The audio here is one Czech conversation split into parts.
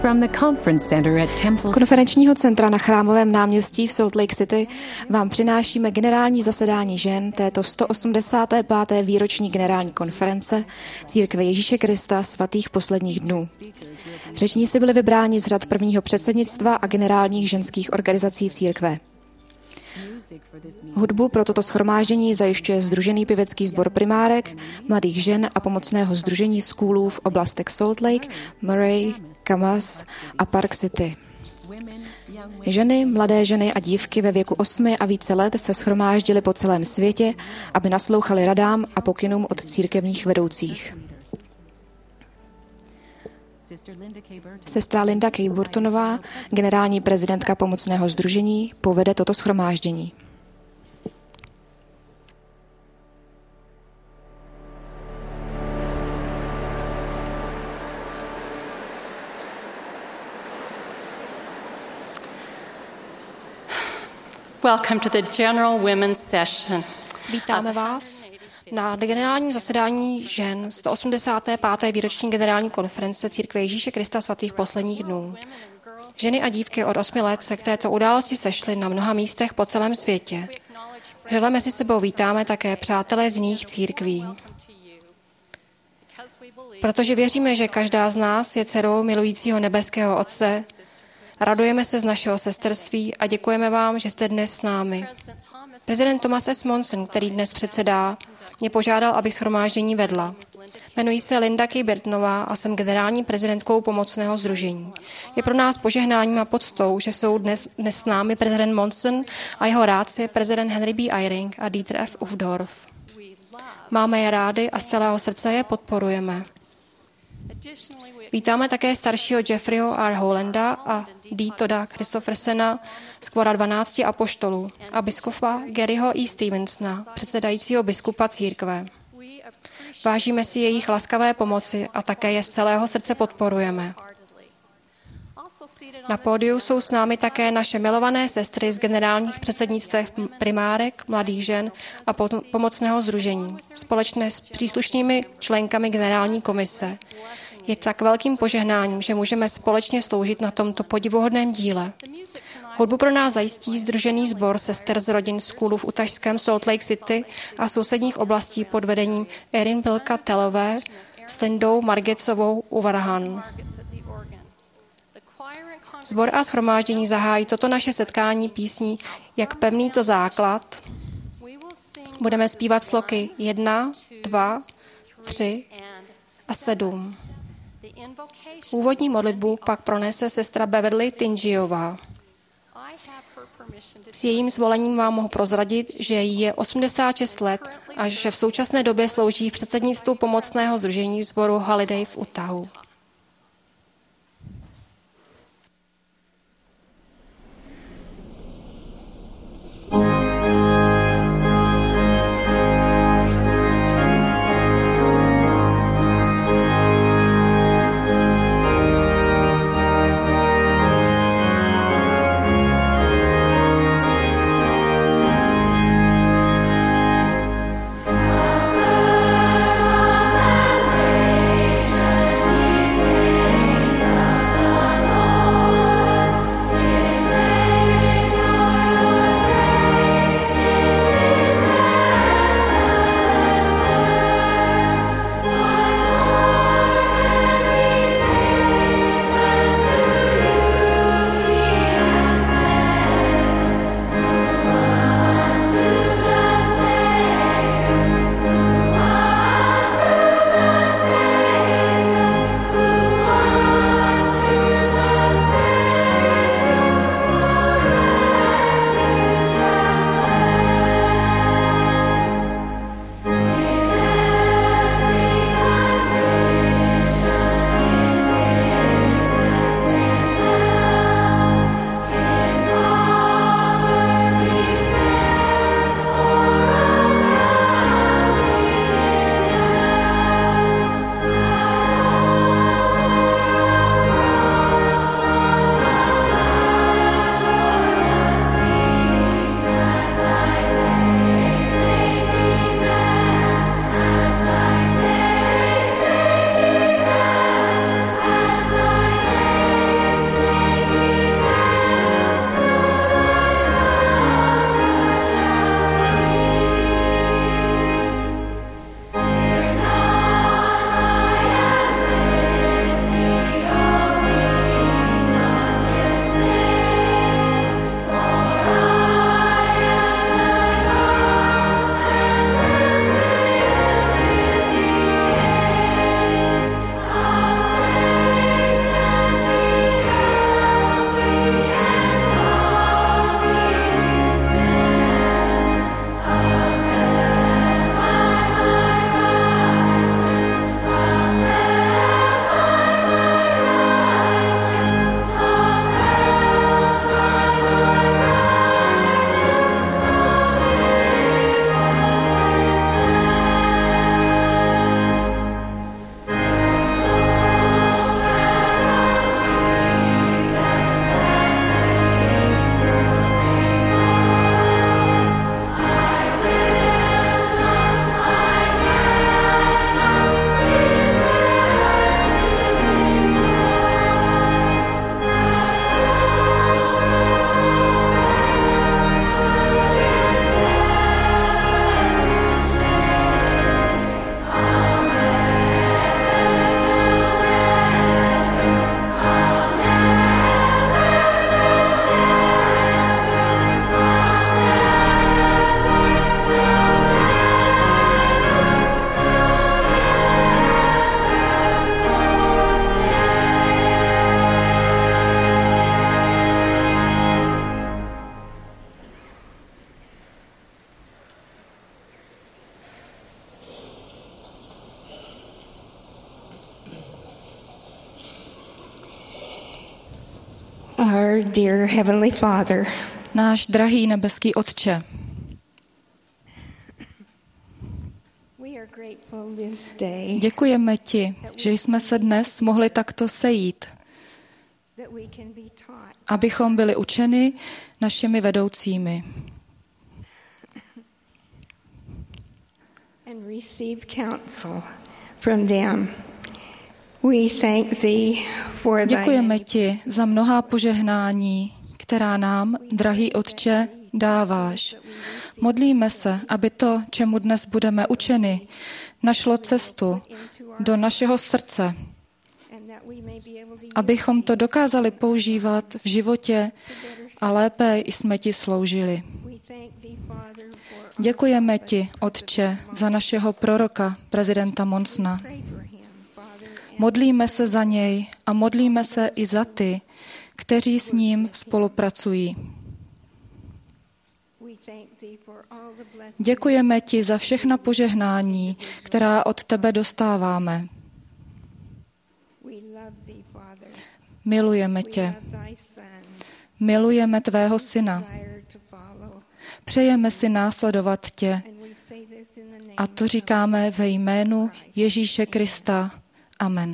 Z konferenčního centra na Chrámovém náměstí v Salt Lake City vám přinášíme generální zasedání žen této 185. výroční generální konference Církve Ježíše Krista svatých posledních dnů. Řečníci byli vybráni z řad prvního předsednictva a generálních ženských organizací církve. Hudbu pro toto shromáždění zajišťuje Sdružený pěvecký sbor Primárek, mladých žen a pomocného sdružení Schoolů v oblastech Salt Lake, Murray, Camas a Park City. Ženy, mladé ženy a dívky ve věku 8 a více let se shromáždily po celém světě, aby naslouchali radám a pokynům od církevních vedoucích. Sestra Linda K. Burtonová, generální prezidentka pomocného sdružení, povede toto shromáždění. Welcome to the General Women's Session. Vítáme vás na generálním zasedání žen 185. výroční generální konference Církve Ježíše Krista svatých posledních dnů. Ženy a dívky od 8 let se k této události sešly na mnoha místech po celém světě. Vřele mezi sebou vítáme také přátelé z jiných církví. Protože věříme, že každá z nás je dcerou milujícího nebeského Otce, radujeme se z našeho sesterství a děkujeme vám, že jste dnes s námi. Prezident Thomas S. Monson, který dnes předsedá, mě požádal, abych shromáždění vedla. Jmenuji se Linda K. Burtonová a jsem generální prezidentkou pomocného sdružení. Je pro nás požehnáním a poctou, že jsou dnes s námi prezident Monson a jeho rádce prezident Henry B. Eyring a Dieter F. Uchtdorf. Máme je rády a z celého srdce je podporujeme. Vítáme také staršího Jeffreyho R. Holanda a D. Toda Christophersena z kvora 12 apoštolů a biskupa Garyho E. Stevensona, předsedajícího biskupa církve. Vážíme si jejich laskavé pomoci a také je z celého srdce podporujeme. Na pódiu jsou s námi také naše milované sestry z generálních předsednictv Primárek, mladých žen a pomocného sdružení, společně s příslušnými členkami generální komise. Je tak velkým požehnáním, že můžeme společně sloužit na tomto podivuhodném díle. Hudbu pro nás zajistí Sdružený sbor sester z rodin Schoolů v utašském Salt Lake City a sousedních oblastí pod vedením Erin Pilka Telové s Lindou Margecovou u varhan. Sbor a shromáždění zahájí toto naše setkání písní Jak pevný to základ. Budeme zpívat sloky 1, 2, 3 a 7. Úvodní modlitbu pak pronese sestra Beverly Tingiová. S jejím svolením vám mohu prozradit, že jí je 86 let a že v současné době slouží v předsednictvu pomocného sdružení sboru Holiday v Utahu. He's Our dear Heavenly Father, Náš drahý nebeský Otče, děkujeme ti, že jsme se dnes mohli takto sejít, abychom byli učeni našimi vedoucími. Děkujeme ti za mnohá požehnání, která nám, drahý Otče, dáváš. Modlíme se, aby to, čemu dnes budeme učeni, našlo cestu do našeho srdce, abychom to dokázali používat v životě a lépe jsme ti sloužili. Děkujeme ti, Otče, za našeho proroka, prezidenta Monsona. Modlíme se za něj a modlíme se i za ty, kteří s ním spolupracují. Děkujeme ti za všechna požehnání, která od tebe dostáváme. Milujeme tě. Milujeme tvého syna. Přejeme si následovat tě. A to říkáme ve jménu Ježíše Krista. Amen.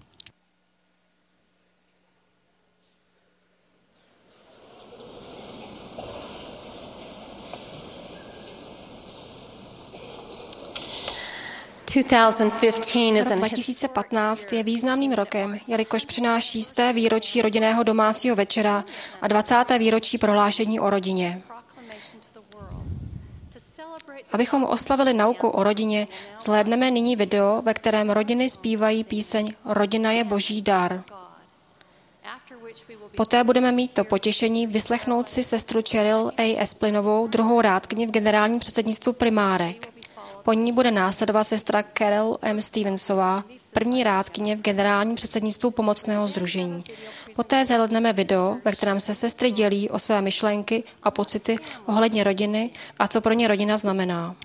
Rok 2015 je významným rokem, jelikož přináší 100. výročí rodinného domácího večera a 20. výročí prohlášení o rodině. Abychom oslavili nauku o rodině, zhlédneme nyní video, ve kterém rodiny zpívají píseň Rodina je boží dar. Poté budeme mít to potěšení vyslechnout si sestru Cheryl A. Esplinovou, druhou rádkyni v generálním předsednictvu primárek. Po ní bude následovat sestra Carol M. Stevensová, první rádkyně v generálním předsednictvu pomocného sdružení. Poté zhlédneme video, ve kterém se sestry dělí o své myšlenky a pocity ohledně rodiny a co pro ně rodina znamená.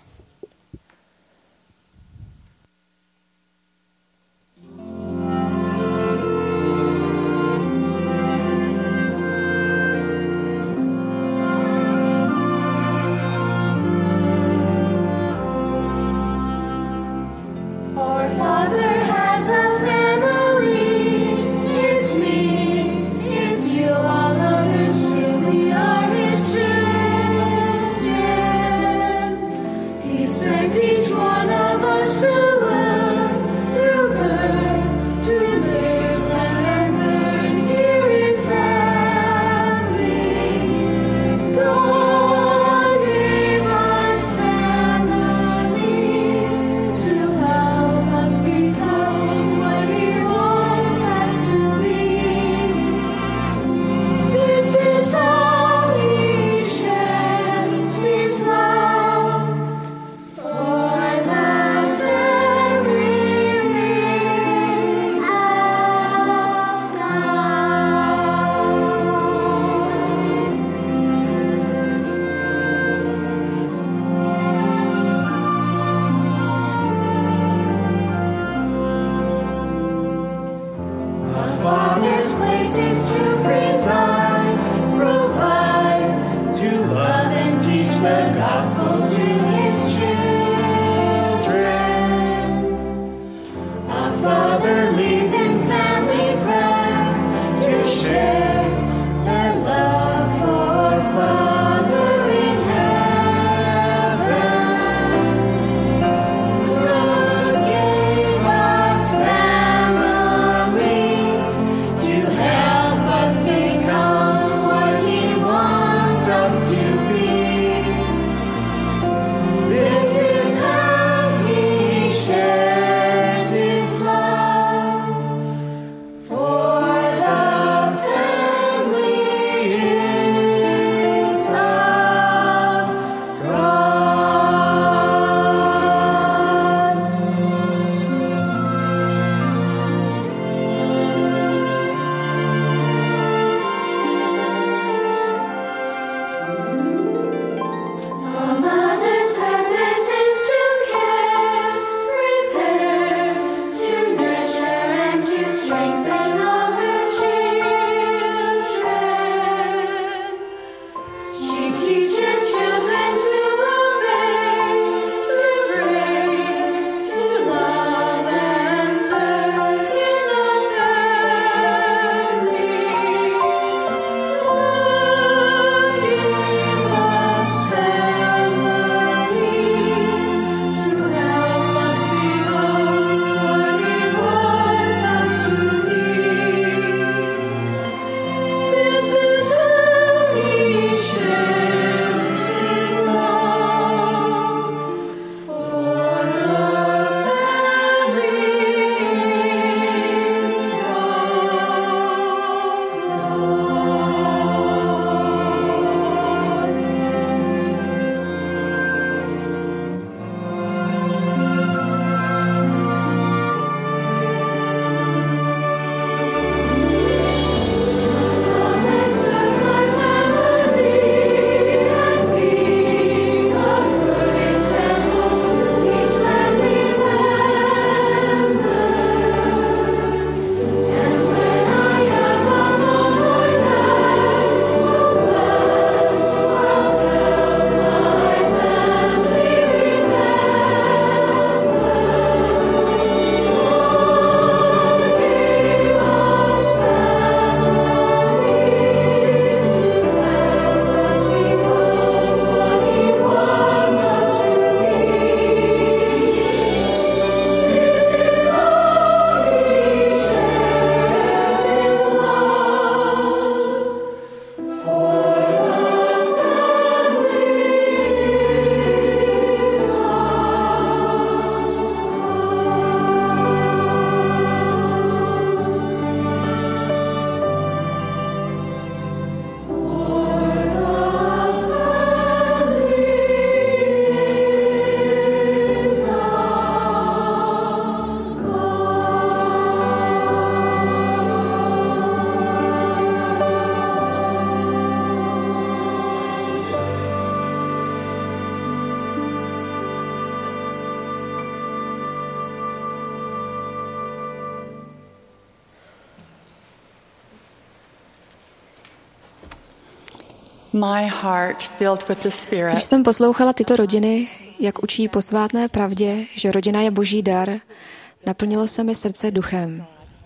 Když jsem poslouchala tyto rodiny, jak učí posvátné pravdě, že rodina je boží dar, naplnilo se mi srdce duchem.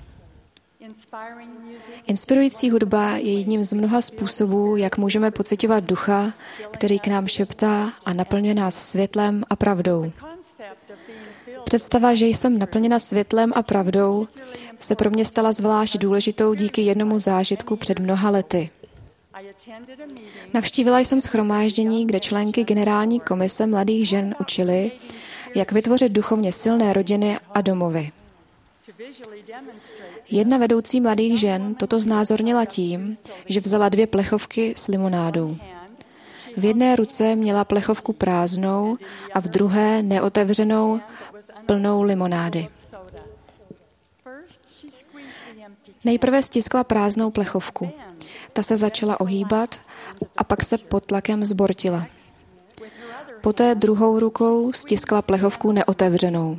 Inspirující hudba je jedním z mnoha způsobů, jak můžeme pociťovat ducha, který k nám šeptá a naplňuje nás světlem a pravdou. Představa, že jsem naplněna světlem a pravdou, se pro mě stala zvlášť důležitou díky jednomu zážitku před mnoha lety. Navštívila jsem shromáždění, kde členky generální komise mladých žen učily, jak vytvořit duchovně silné rodiny a domovy. Jedna vedoucí mladých žen toto znázornila tím, že vzala 2 plechovky s limonádou. V jedné ruce měla plechovku prázdnou a v druhé neotevřenou, plnou limonády. Nejprve stiskla prázdnou plechovku. Ta se začala ohýbat a pak se pod tlakem zbortila. Poté druhou rukou stiskla plechovku neotevřenou.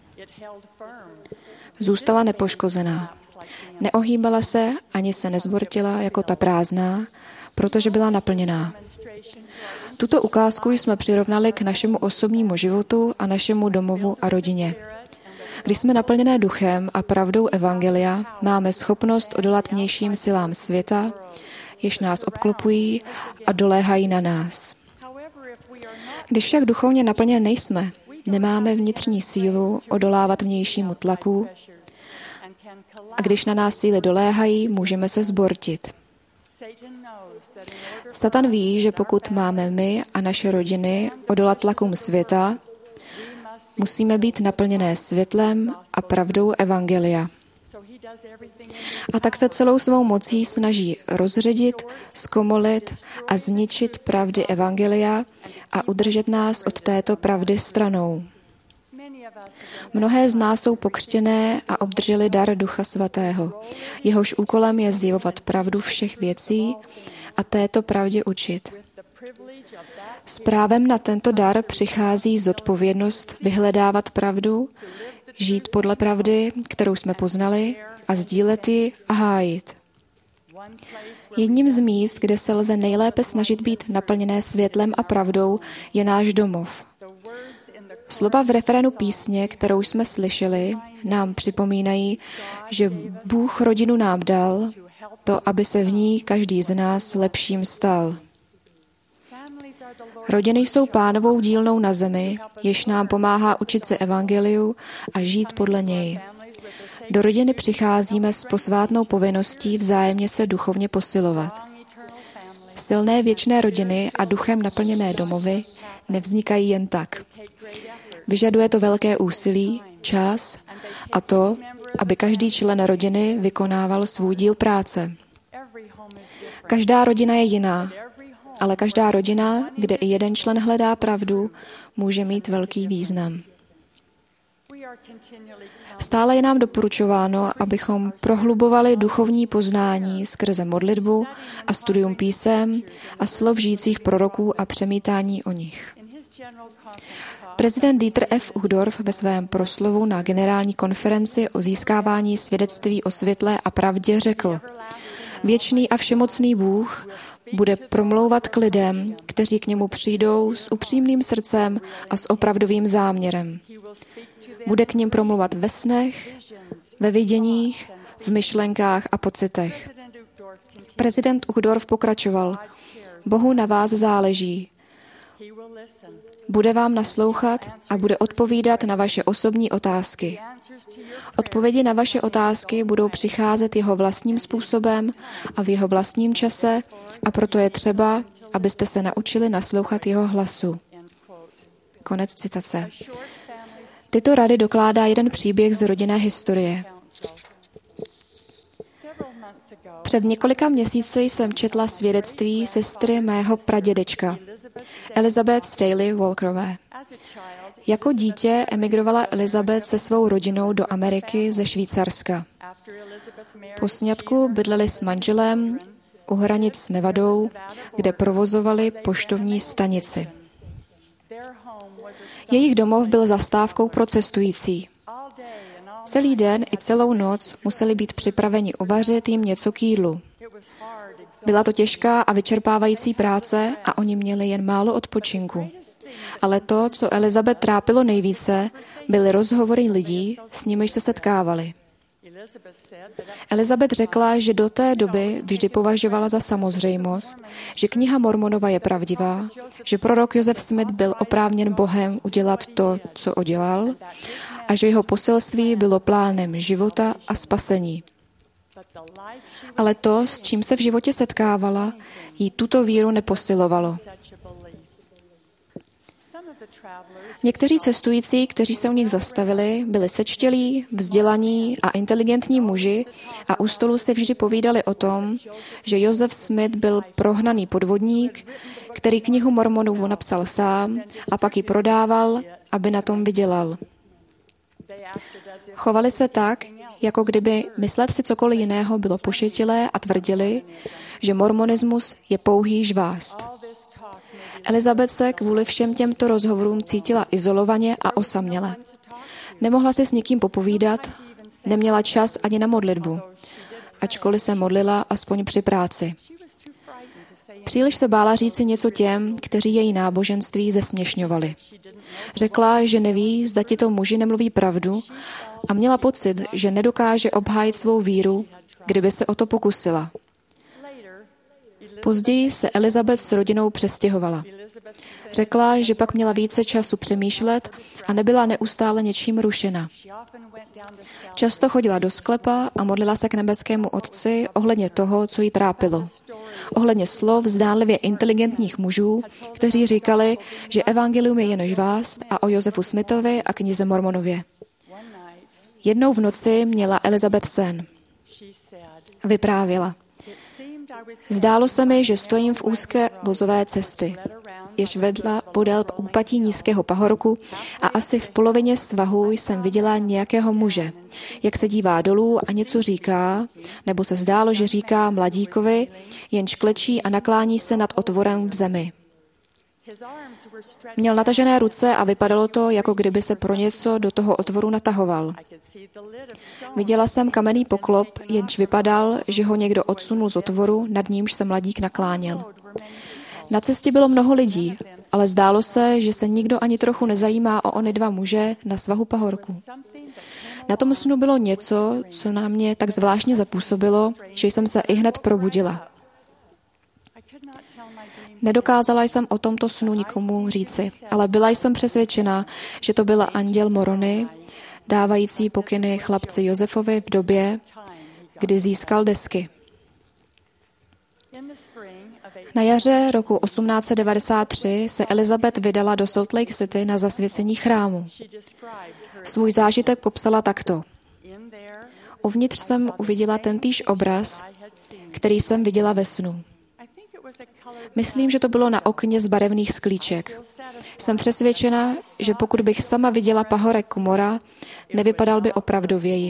Zůstala nepoškozená. Neohýbala se ani se nezbortila jako ta prázdná, protože byla naplněná. Tuto ukázku jsme přirovnali k našemu osobnímu životu a našemu domovu a rodině. Když jsme naplněné duchem a pravdou evangelia, máme schopnost odolat vnějším silám světa, jež nás obklopují a doléhají na nás. Když však duchovně naplněné nejsme, nemáme vnitřní sílu odolávat vnějšímu tlaku a když na nás síly doléhají, můžeme se zbortit. Satan ví, že pokud máme my a naše rodiny odolat tlakům světa, musíme být naplněné světlem a pravdou evangelia. A tak se celou svou mocí snaží rozředit, zkomolit a zničit pravdy evangelia a udržet nás od této pravdy stranou. Mnohé z nás jsou pokřtěné a obdrželi dar Ducha Svatého. Jehož úkolem je zjevovat pravdu všech věcí a této pravdě učit. S právem na tento dar přichází zodpovědnost vyhledávat pravdu, žít podle pravdy, kterou jsme poznali, a sdílet ji a hájit. Jedním z míst, kde se lze nejlépe snažit být naplněné světlem a pravdou, je náš domov. Slova v refrénu písně, kterou jsme slyšeli, nám připomínají, že Bůh rodinu nám dal, to, aby se v ní každý z nás lepším stal. Rodiny jsou Pánovou dílnou na zemi, jež nám pomáhá učit se evangeliu a žít podle něj. Do rodiny přicházíme s posvátnou povinností vzájemně se duchovně posilovat. Silné věčné rodiny a duchem naplněné domovy nevznikají jen tak. Vyžaduje to velké úsilí, čas a to, aby každý člen rodiny vykonával svůj díl práce. Každá rodina je jiná, ale každá rodina, kde i jeden člen hledá pravdu, může mít velký význam. Stále je nám doporučováno, abychom prohlubovali duchovní poznání skrze modlitbu a studium písem a slov žijících proroků a přemítání o nich. Prezident Dieter F. Uchtdorf ve svém proslovu na generální konferenci o získávání svědectví o světle a pravdě řekl: Věčný a všemocný Bůh bude promlouvat k lidem, kteří k němu přijdou s upřímným srdcem a s opravdovým záměrem. Bude k nim promluvat ve snech, ve viděních, v myšlenkách a pocitech. Prezident Uchtdorf pokračoval: Bohu na vás záleží. Bude vám naslouchat a bude odpovídat na vaše osobní otázky. Odpovědi na vaše otázky budou přicházet jeho vlastním způsobem a v jeho vlastním čase, a proto je třeba, abyste se naučili naslouchat jeho hlasu. Konec citace. Tyto rady dokládá jeden příběh z rodinné historie. Před několika měsíci jsem četla svědectví sestry mého pradědečka, Elizabeth Staley Walkerové. Jako dítě emigrovala Elizabeth se svou rodinou do Ameriky ze Švýcarska. Po sňatku bydleli s manželem u hranic s Nevadou, kde provozovali poštovní stanici. Jejich domov byl zastávkou pro cestující. Celý den i celou noc museli být připraveni uvařit jim něco k jídlu. Byla to těžká a vyčerpávající práce a oni měli jen málo odpočinku. Ale to, co Elizabeth trápilo nejvíce, byly rozhovory lidí, s nimiž se setkávali. Elizabeth řekla, že do té doby vždy považovala za samozřejmost, že kniha Mormonova je pravdivá, že prorok Joseph Smith byl oprávněn Bohem udělat to, co udělal, a že jeho poselství bylo plánem života a spasení. Ale to, s čím se v životě setkávala, jí tuto víru neposilovalo. Někteří cestující, kteří se u nich zastavili, byli sečtělí, vzdělaní a inteligentní muži a u stolu si vždy povídali o tom, že Joseph Smith byl prohnaný podvodník, který knihu Mormonovu napsal sám a pak ji prodával, aby na tom vydělal. Chovali se tak, jako kdyby myslet si cokoliv jiného bylo pošetilé a tvrdili, že mormonismus je pouhý žvást. Elizabeth se kvůli všem těmto rozhovorům cítila izolovaně a osaměle. Nemohla si s nikým popovídat, neměla čas ani na modlitbu, ačkoliv se modlila aspoň při práci. Příliš se bála říci něco těm, kteří její náboženství zesměšňovali. Řekla, že neví, zda tito muži nemluví pravdu a měla pocit, že nedokáže obhájit svou víru, kdyby se o to pokusila. Později se Elizabeth s rodinou přestěhovala. Řekla, že pak měla více času přemýšlet a nebyla neustále něčím rušena. Často chodila do sklepa a modlila se k nebeskému Otci ohledně toho, co jí trápilo. Ohledně slov zdánlivě inteligentních mužů, kteří říkali, že evangelium je jen žvást, a o Josefu Smithovi a knize Mormonově. Jednou v noci měla Elizabeth sen. Vyprávěla. Zdálo se mi, že stojím v úzké vozové cesty, jež vedla podél úpatí nízkého pahorku a asi v polovině svahu jsem viděla nějakého muže, jak se dívá dolů a něco říká, nebo se zdálo, že říká mladíkovi, jenž klečí a naklání se nad otvorem v zemi. Měl natažené ruce a vypadalo to, jako kdyby se pro něco do toho otvoru natahoval. Viděla jsem kamenný poklop, jenž vypadal, že ho někdo odsunul z otvoru, nad nímž se mladík nakláněl. Na cestě bylo mnoho lidí, ale zdálo se, že se nikdo ani trochu nezajímá o ony dva muže na svahu pahorku. Na tom snu bylo něco, co na mě tak zvláštně zapůsobilo, že jsem se ihned probudila. Nedokázala jsem o tomto snu nikomu říci, ale byla jsem přesvědčena, že to byl anděl Moroni, dávající pokyny chlapci Josefovi v době, kdy získal desky. Na jaře roku 1893 se Elizabeth vydala do Salt Lake City na zasvěcení chrámu. Svůj zážitek popsala takto. Uvnitř jsem uviděla tentýž obraz, který jsem viděla ve snu. Myslím, že to bylo na okně z barevných sklíček. Jsem přesvědčena, že pokud bych sama viděla pahorek Kumora, nevypadal by opravdověji.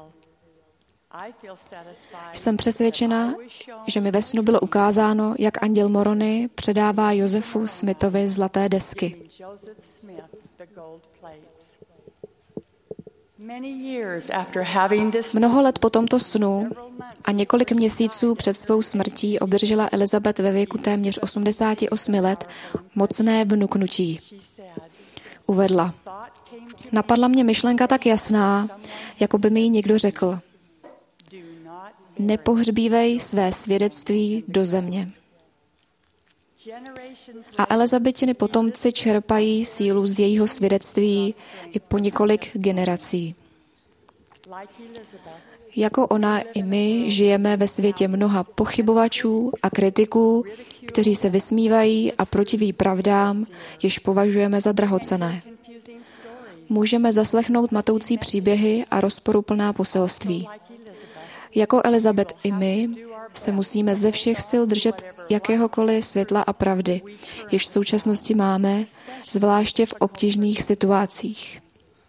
Jsem přesvědčena, že mi ve snu bylo ukázáno, jak anděl Moroni předává Josefu Smithovi zlaté desky. Mnoho let po tomto snu a několik měsíců před svou smrtí obdržela Elizabeth ve věku téměř 88 let mocné vnuknutí. Uvedla. Napadla mě myšlenka tak jasná, jako by mi ji někdo řekl. Nepohřbívej své svědectví do země. A Elizabethiny potomci čerpají sílu z jejího svědectví i po několik generací. Jako ona i my žijeme ve světě mnoha pochybovačů a kritiků, kteří se vysmívají a protiví pravdám, jež považujeme za drahocenné. Můžeme zaslechnout matoucí příběhy a rozporuplná poselství. Jako Elizabeth i my se musíme ze všech sil držet jakéhokoliv světla a pravdy, jež v současnosti máme, zvláště v obtížných situacích.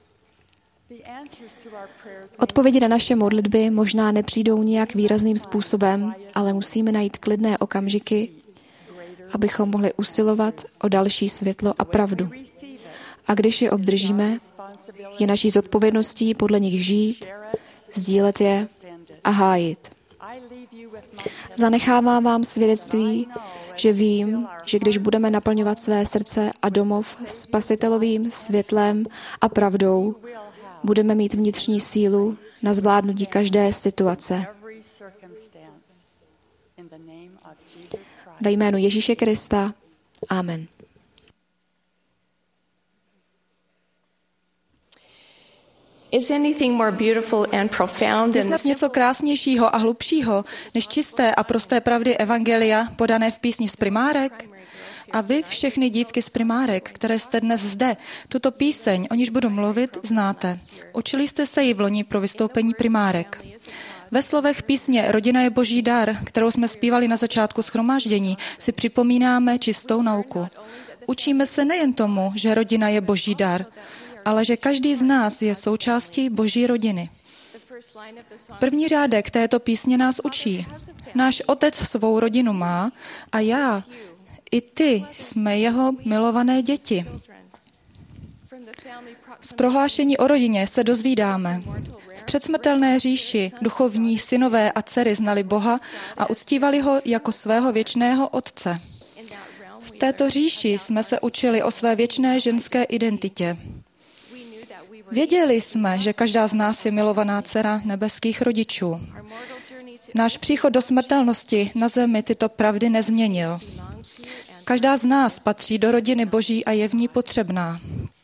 Odpovědi na naše modlitby možná nepřijdou nijak výrazným způsobem, ale musíme najít klidné okamžiky, abychom mohli usilovat o další světlo a pravdu. A když je obdržíme, je naší zodpovědností podle nich žít, sdílet je a hájit. Zanechávám vám svědectví, že vím, že když budeme naplňovat své srdce a domov spasitelovým světlem a pravdou, budeme mít vnitřní sílu na zvládnutí každé situace. Ve jménu Ježíše Krista. Amen. Je snad něco krásnějšího a hlubšího než čisté a prosté pravdy evangelia podané v písni z Primárek? A vy, všechny dívky z Primárek, které jste dnes zde, tuto píseň, o níž budu mluvit, znáte. Učili jste se ji v loni pro vystoupení Primárek. Ve slovech písně Rodina je boží dar, kterou jsme zpívali na začátku shromáždění, si připomínáme čistou nauku. Učíme se nejen tomu, že rodina je boží dar, ale že každý z nás je součástí boží rodiny. První řádek této písně nás učí. Náš otec svou rodinu má a já, i ty jsme jeho milované děti. Z prohlášení o rodině se dozvídáme. V předsmrtelné říši duchovní synové a dcery znali Boha a uctívali ho jako svého věčného otce. V této říši jsme se učili o své věčné ženské identitě. Věděli jsme, že každá z nás je milovaná dcera nebeských rodičů. Náš příchod do smrtelnosti na zemi tyto pravdy nezměnil. Každá z nás patří do rodiny Boží a je v ní potřebná.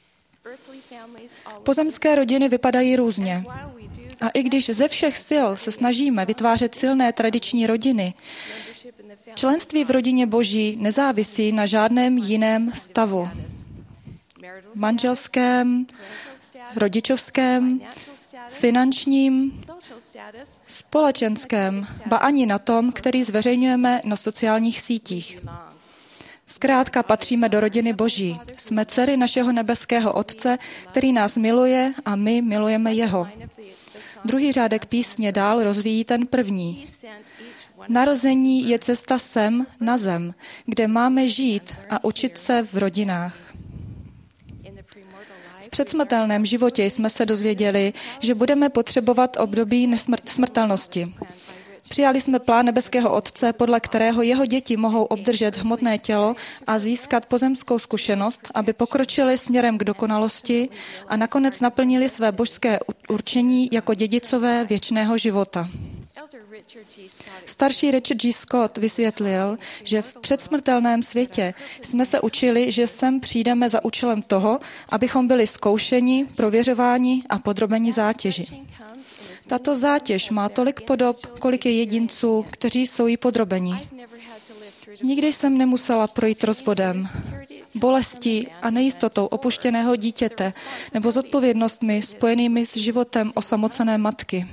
Pozemské rodiny vypadají různě. A i když ze všech sil se snažíme vytvářet silné tradiční rodiny, členství v rodině Boží nezávisí na žádném jiném stavu. Manželském, rodičovském, finančním, společenském, ba ani na tom, který zveřejňujeme na sociálních sítích. Zkrátka patříme do rodiny Boží. Jsme dcery našeho nebeského Otce, který nás miluje a my milujeme jeho. Druhý řádek písně dál rozvíjí ten první. Narození je cesta sem na zem, kde máme žít a učit se v rodinách. V předsmrtelném životě jsme se dozvěděli, že budeme potřebovat období smrtelnosti. Přijali jsme plán nebeského Otce, podle kterého jeho děti mohou obdržet hmotné tělo a získat pozemskou zkušenost, aby pokročili směrem k dokonalosti a nakonec naplnili své božské určení jako dědicové věčného života. Starší Richard G. Scott vysvětlil, že v předsmrtelném světě jsme se učili, že sem přijdeme za účelem toho, abychom byli zkoušeni, prověřováni a podrobeni zátěži. Tato zátěž má tolik podob, kolik je jedinců, kteří jsou jí podrobeni. Nikdy jsem nemusela projít rozvodem, bolestí a nejistotou opuštěného dítěte nebo zodpovědnostmi spojenými s životem osamocené matky.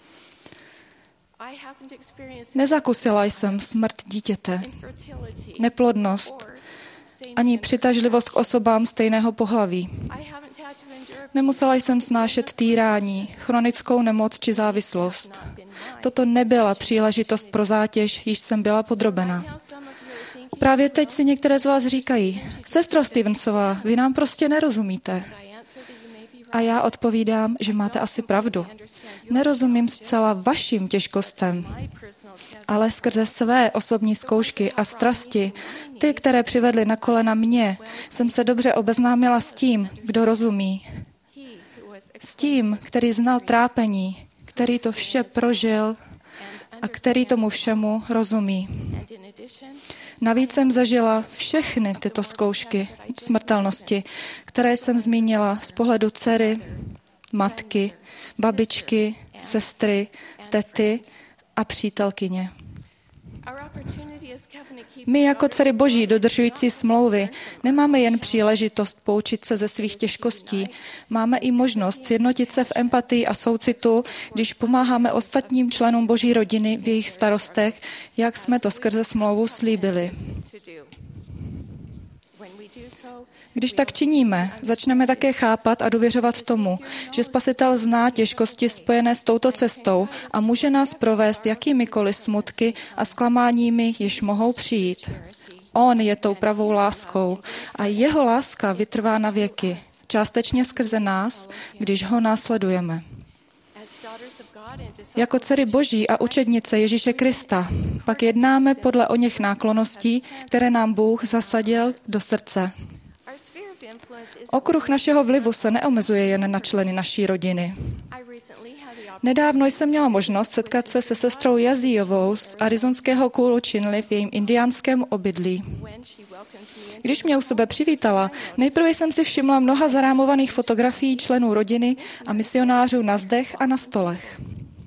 Nezakusila jsem smrt dítěte, neplodnost, ani přitažlivost k osobám stejného pohlaví. Nemusela jsem snášet týrání, chronickou nemoc či závislost. Toto nebyla příležitost pro zátěž, již jsem byla podrobena. Právě teď si některé z vás říkají, sestro Stevensová, vy nám prostě nerozumíte. A já odpovídám, že máte asi pravdu. Nerozumím zcela vašim těžkostem, ale skrze své osobní zkoušky a strasti, ty, které přivedly na kolena mě, jsem se dobře obeznámila s tím, kdo rozumí. S tím, který znal trápení, který to vše prožil a který tomu všemu rozumí. Navíc jsem zažila všechny tyto zkoušky smrtelnosti, které jsem zmínila z pohledu dcery, matky, babičky, sestry, tety a přítelkyně. My jako dcery Boží dodržující smlouvy nemáme jen příležitost poučit se ze svých těžkostí, máme i možnost sjednotit se v empatii a soucitu, když pomáháme ostatním členům Boží rodiny v jejich starostech, jak jsme to skrze smlouvu slíbili. Když tak činíme, začneme také chápat a důvěřovat tomu, že Spasitel zná těžkosti spojené s touto cestou a může nás provést jakýmikoliv smutky a zklamáními, jež mohou přijít. On je tou pravou láskou a jeho láska vytrvá na věky, částečně skrze nás, když ho následujeme. Jako dcery Boží a učednice Ježíše Krista pak jednáme podle oněch náklonností, které nám Bůh zasadil do srdce. Okruh našeho vlivu se neomezuje jen na členy naší rodiny. Nedávno jsem měla možnost setkat se sestrou Yazijovou z arizonského Coolidge Chinle v jejím indiánském obydlí. Když mě u sebe přivítala, nejprve jsem si všimla mnoha zarámovaných fotografií členů rodiny a misionářů na zdech a na stolech.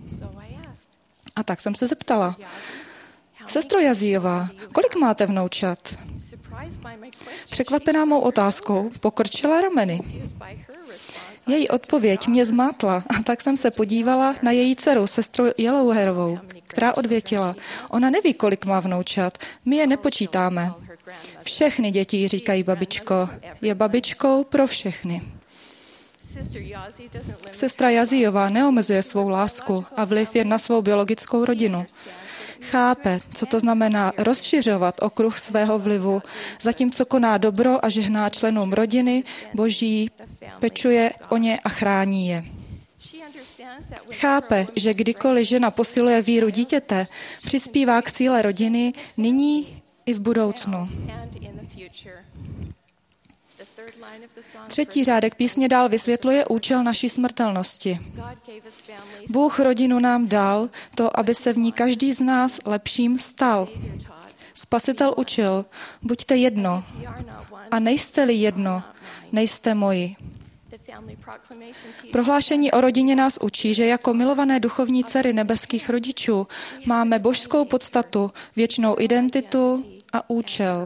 A tak jsem se zeptala: Sestro Yazijová, kolik máte vnoučat? Překvapená mou otázkou pokrčila rameny. Její odpověď mě zmátla a tak jsem se podívala na její dceru, sestru Yellowhairovou, která odvětila: Ona neví, kolik má vnoučat, my je nepočítáme. Všechny děti, říkají babičko, je babičkou pro všechny. Sestra Yazijová neomezuje svou lásku a vliv jen na svou biologickou rodinu. Chápe, co to znamená rozšiřovat okruh svého vlivu, zatímco koná dobro a žehná členům rodiny Boží, pečuje o ně a chrání je. Chápe, že kdykoliv žena posiluje víru dítěte, přispívá k síle rodiny nyní i v budoucnu. Třetí řádek písně dál vysvětluje účel naší smrtelnosti. Bůh rodinu nám dal to, aby se v ní každý z nás lepším stal. Spasitel učil: buďte jedno. A nejste-li jedno, nejste moji. Prohlášení o rodině nás učí, že jako milované duchovní dcery nebeských rodičů máme božskou podstatu, věčnou identitu a účel.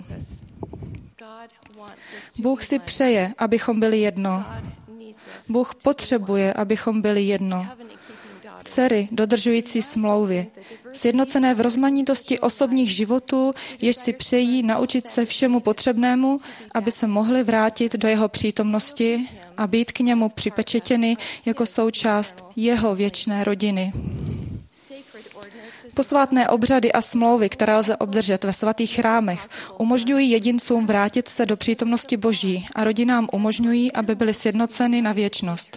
Bůh si přeje, abychom byli jedno. Bůh potřebuje, abychom byli jedno. Dcery dodržující smlouvy, sjednocené v rozmanitosti osobních životů, jež si přejí naučit se všemu potřebnému, aby se mohli vrátit do jeho přítomnosti a být k němu připečetěny jako součást jeho věčné rodiny. Posvátné obřady a smlouvy, které lze obdržet ve svatých chrámech, umožňují jedincům vrátit se do přítomnosti Boží a rodinám umožňují, aby byly sjednoceny na věčnost.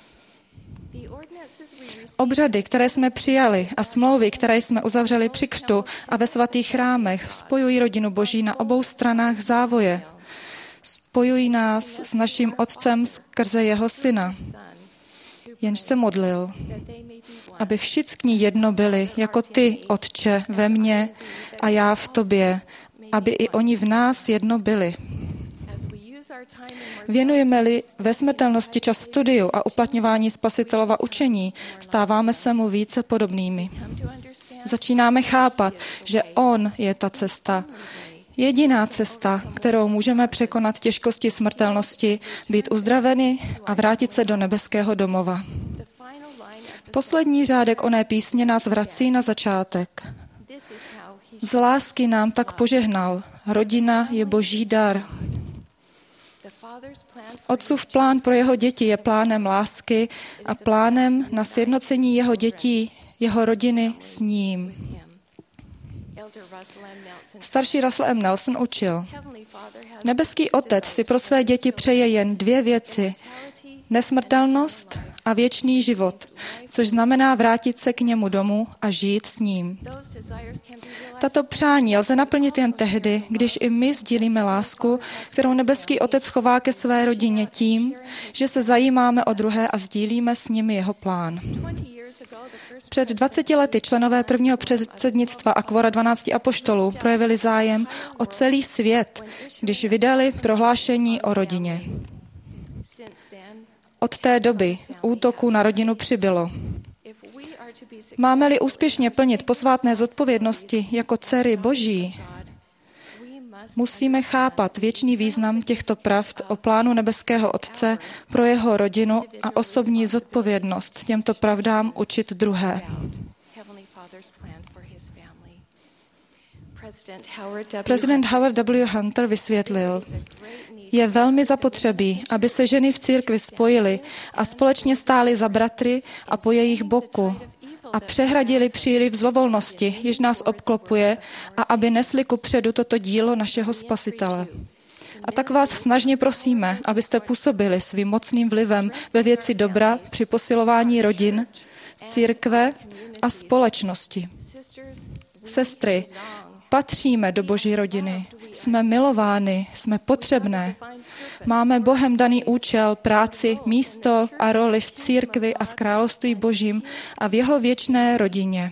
Obřady, které jsme přijali, a smlouvy, které jsme uzavřeli při křtu a ve svatých chrámech, spojují rodinu Boží na obou stranách závoje. Spojují nás s naším Otcem skrze jeho Syna, jenž se modlil, aby všichni jedno byli, jako ty, Otče, ve mně a já v tobě, aby i oni v nás jedno byli. Věnujeme-li ve smrtelnosti čas studiu a uplatňování Spasitelova učení, stáváme se mu více podobnými. Začínáme chápat, že on je ta cesta, jediná cesta, kterou můžeme překonat těžkosti smrtelnosti, být uzdraveni a vrátit se do nebeského domova. Poslední řádek oné písně nás vrací na začátek. Z lásky nám tak požehnal, rodina je Boží dar. Otcův plán pro jeho děti je plánem lásky a plánem na sjednocení jeho dětí, jeho rodiny s ním. Starší Russell M. Nelson učil: Nebeský Otec si pro své děti přeje jen dvě věci: nesmrtelnost a věčný život, což znamená vrátit se k němu domů a žít s ním. Tato přání lze naplnit jen tehdy, když i my sdílíme lásku, kterou nebeský Otec chová ke své rodině tím, že se zajímáme o druhé a sdílíme s nimi jeho plán. Před 20 lety členové prvního předsednictva a kvora 12 apoštolů projevili zájem o celý svět, když vydali prohlášení o rodině. Od té doby útoků na rodinu přibylo. Máme-li úspěšně plnit posvátné zodpovědnosti jako dcery Boží, musíme chápat věčný význam těchto pravd o plánu nebeského Otce pro jeho rodinu a osobní zodpovědnost těmto pravdám učit druhé. Prezident Howard W. Hunter vysvětlil: Je velmi zapotřebí, aby se ženy v církvi spojily a společně stály za bratry a po jejich boku a přehradili příliv zlovolnosti, jež nás obklopuje, a aby nesli kupředu toto dílo našeho Spasitele. A tak vás snažně prosíme, abyste působili svým mocným vlivem ve věci dobra při posilování rodin, církve a společnosti. Sestry, patříme do Boží rodiny. Jsme milovány, jsme potřebné. Máme Bohem daný účel, práci, místo a roli v církvi a v království Božím a v jeho věčné rodině.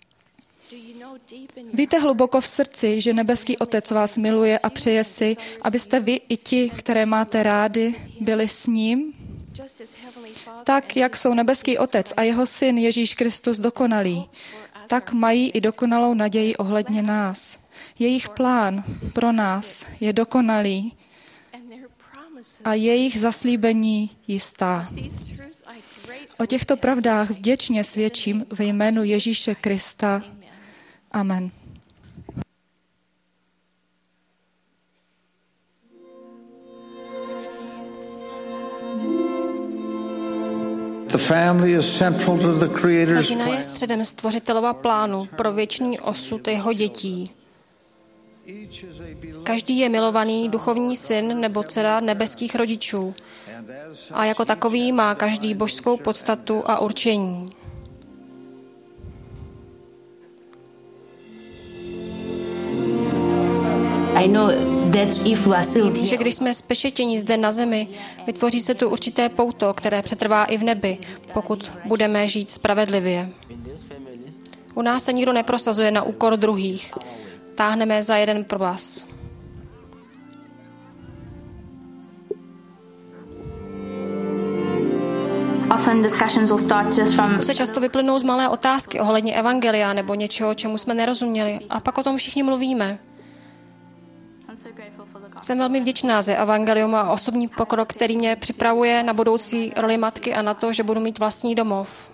Víte hluboko v srdci, že nebeský Otec vás miluje a přeje si, abyste vy i ti, které máte rádi, byli s ním? Tak, jak jsou nebeský Otec a jeho syn Ježíš Kristus dokonalí, tak mají i dokonalou naději ohledně nás. Jejich plán pro nás je dokonalý a jejich zaslíbení jistá. O těchto pravdách vděčně svědčím ve jménu Ježíše Krista. Amen. Rodina je středem Stvořitelova plánu pro věčný osud jeho dětí. Každý je milovaný duchovní syn nebo dcera nebeských rodičů a jako takový má každý božskou podstatu a určení. Vím, že když jsme spečetěni zde na zemi, vytvoří se tu určité pouto, které přetrvá i v nebi, pokud budeme žít spravedlivě. U nás se nikdo neprosazuje na úkor druhých. Táhneme za jeden provaz. Se často vyplynou z malé otázky ohledně evangelia nebo něčeho, čemu jsme nerozuměli, a pak o tom všichni mluvíme. Jsem velmi vděčná za evangelium a osobní pokrok, který mě připravuje na budoucí roli matky a na to, že budu mít vlastní domov.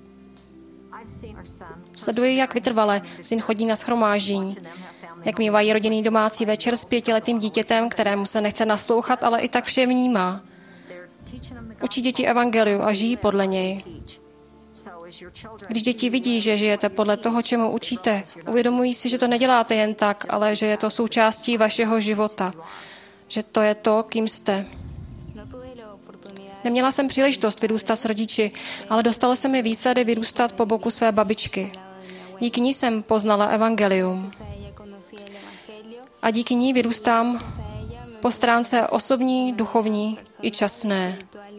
Sleduji, jak vytrvale syn chodí na shromáždění, jak mívají rodinný domácí večer s 5letým dítětem, kterému se nechce naslouchat, ale i tak vše vnímá. Učí děti evangeliu a žijí podle něj. Když děti vidí, že žijete podle toho, čemu učíte, uvědomují si, že to neděláte jen tak, ale že je to součástí vašeho života. Že to je to, kým jste. Neměla jsem příležitost vyrůstat s rodiči, ale dostalo se mi výsady vyrůstat po boku své babičky. Díky ní jsem poznala evangelium. A díky ní vyrůstám po stránce osobní, duchovní i časné.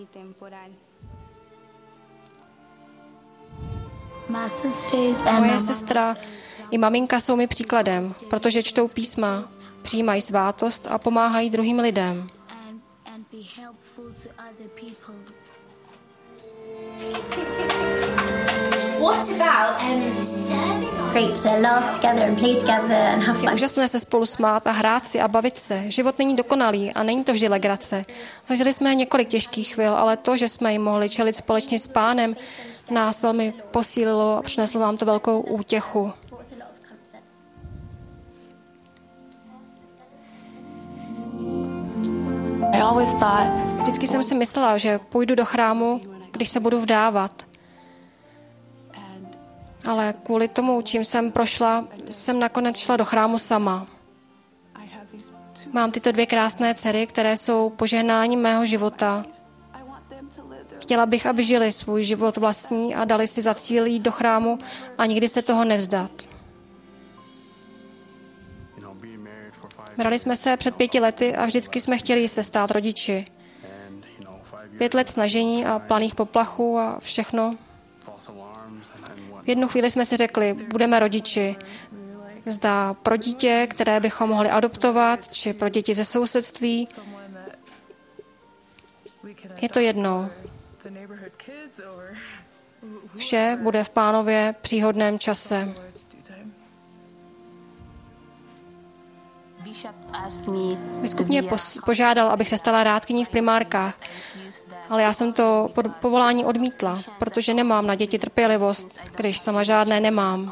Moje sestra i maminka jsou mi příkladem, protože čtou písma, přijímají svátost a pomáhají druhým lidem. Je úžasné se spolu smát a hrát si a bavit se. Život není dokonalý a není to vždy legrace. Zažili jsme několik těžkých chvil, ale to, že jsme jim mohli čelit společně s Pánem, nás velmi posílilo a přineslo vám to velkou útěchu. Vždycky jsem si myslela, že půjdu do chrámu, když se budu vdávat. Ale kvůli tomu, čím jsem prošla, jsem nakonec šla do chrámu sama. Mám tyto 2 krásné dcery, které jsou požehnáním mého života. Chtěla bych, aby žili svůj život vlastní a dali si za cíl jít do chrámu a nikdy se toho nevzdat. Brali jsme se před 5 lety a vždycky jsme chtěli se stát rodiči. 5 let snažení a planých poplachů a všechno. V jednu chvíli jsme si řekli, budeme rodiči. Zda pro dítě, které bychom mohli adoptovat, či pro děti ze sousedství. Je to jedno. Vše bude v Pánově příhodném čase. Biskup mě požádal, abych se stala rádkyní v primárkách, ale já jsem to povolání odmítla, protože nemám na děti trpělivost, když sama žádné nemám.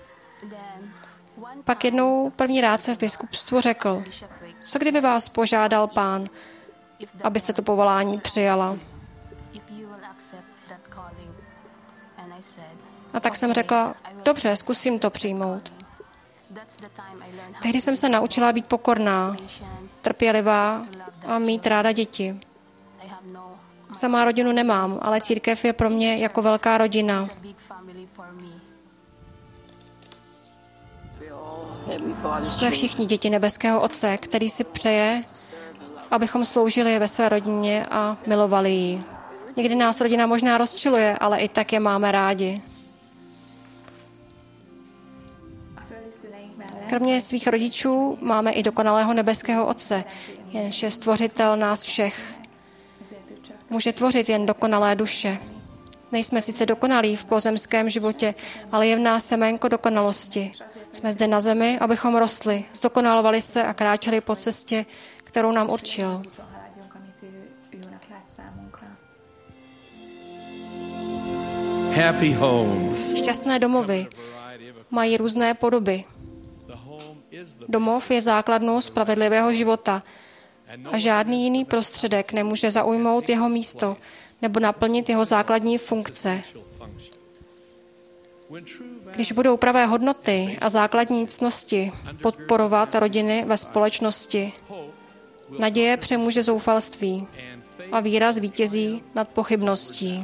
Pak jednou první rádce v biskupstvu řekl, co kdyby vás požádal Pán, abyste to povolání přijala. A tak jsem řekla, dobře, zkusím to přijmout. Tehdy jsem se naučila být pokorná, trpělivá a mít ráda děti. Sama rodinu nemám, ale církev je pro mě jako velká rodina. Jsme všichni děti nebeského Otce, který si přeje, abychom sloužili ve své rodině a milovali ji. Někdy nás rodina možná rozčiluje, ale i tak je máme rádi. Kromě svých rodičů máme i dokonalého nebeského Otce, jenž je stvořitel nás všech. Může tvořit jen dokonalé duše. Nejsme sice dokonalí v pozemském životě, ale je v nás seménko dokonalosti. Jsme zde na zemi, abychom rostli, zdokonalovali se a kráčeli po cestě, kterou nám určil. Happy homes. Šťastné domovy mají různé podoby. Domov je základnou spravedlivého života a žádný jiný prostředek nemůže zaujmout jeho místo nebo naplnit jeho základní funkce. Když budou pravé hodnoty a základní ctnosti podporovat rodiny ve společnosti, naděje přemůže zoufalství a víra zvítězí nad pochybností.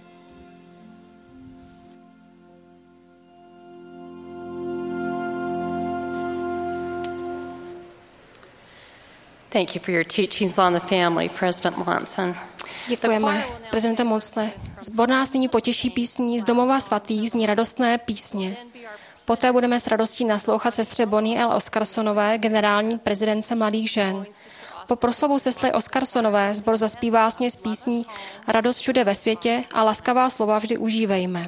Thank you for your teachings on the family, President Monson. Děkujeme, prezidente Monsne. Sbor nás nyní potěší písní z domova svatých, zní radostné písně. Poté budeme s radostí naslouchat sestře Bonnie L. Oscarsonové, generální prezidentce Mladých žen. Po proslovu sestry Oscarsonové sbor zaspívá směs písní Radost všude ve světě a laskavá slova vždy užívejme.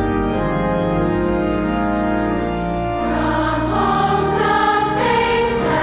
Saints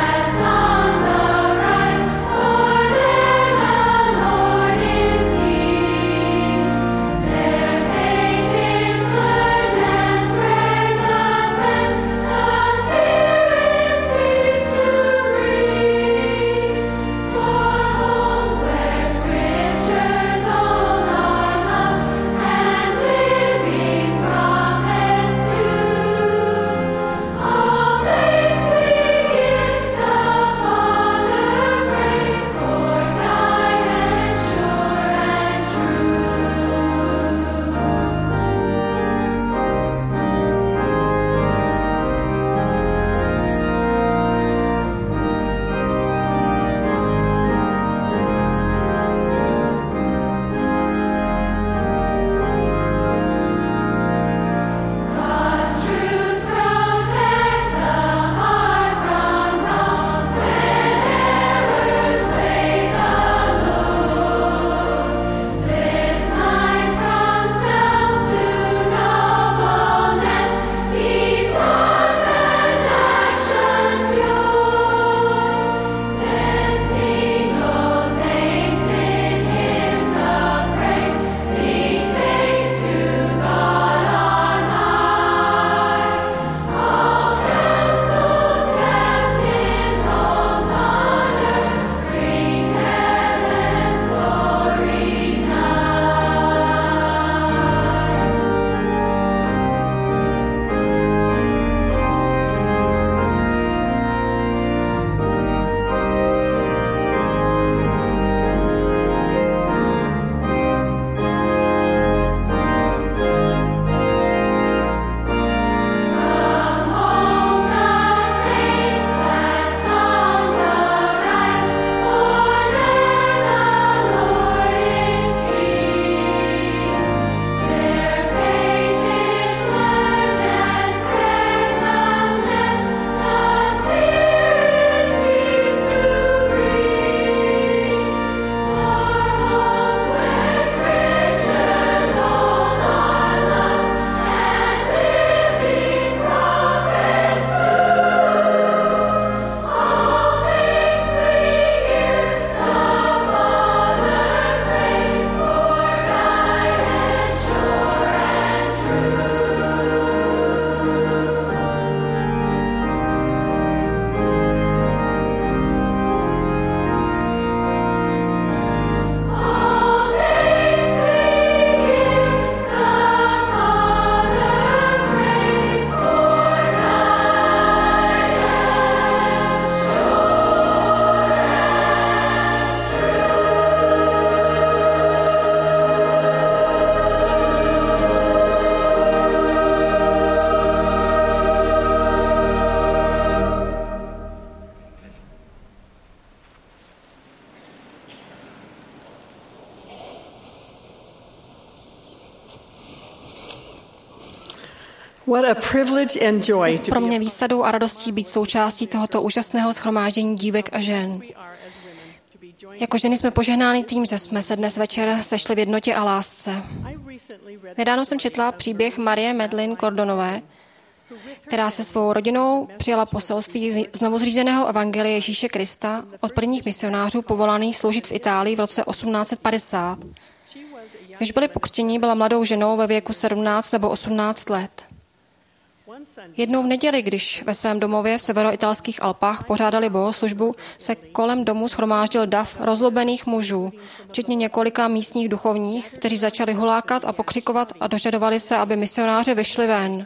Pro mě výsadou a radostí být součástí tohoto úžasného shromáždění dívek a žen. Jako ženy jsme požehnány tím, že jsme se dnes večer sešli v jednotě a lásce. Nedávno jsem četla příběh Marie Medlin Gordonové, která se svou rodinou přijala poselství znovuzřízeného evangelia Ježíše Krista od prvních misionářů povolaných sloužit v Itálii v roce 1850. Když byli pokřtěni, byla mladou ženou ve věku 17 nebo 18 let. Jednou v neděli, když ve svém domově v severoitalských Alpách pořádali bohoslužbu, se kolem domu shromáždil dav rozlobených mužů, včetně několika místních duchovních, kteří začali hulákat a pokřikovat a dožadovali se, aby misionáři vyšli ven.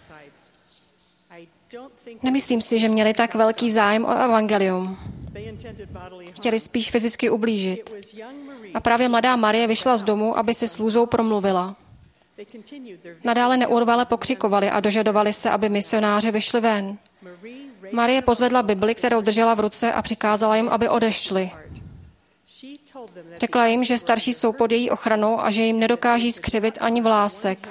Nemyslím si, že měli tak velký zájem o evangelium. Chtěli spíš fyzicky ublížit. A právě mladá Marie vyšla z domu, aby si s lůzou promluvila. Nadále neurvale pokřikovali a dožadovali se, aby misionáři vyšli ven. Marie pozvedla Bibli, kterou držela v ruce, a přikázala jim, aby odešli. Řekla jim, že starší jsou pod její ochranou a že jim nedokáží skřivit ani vlásek.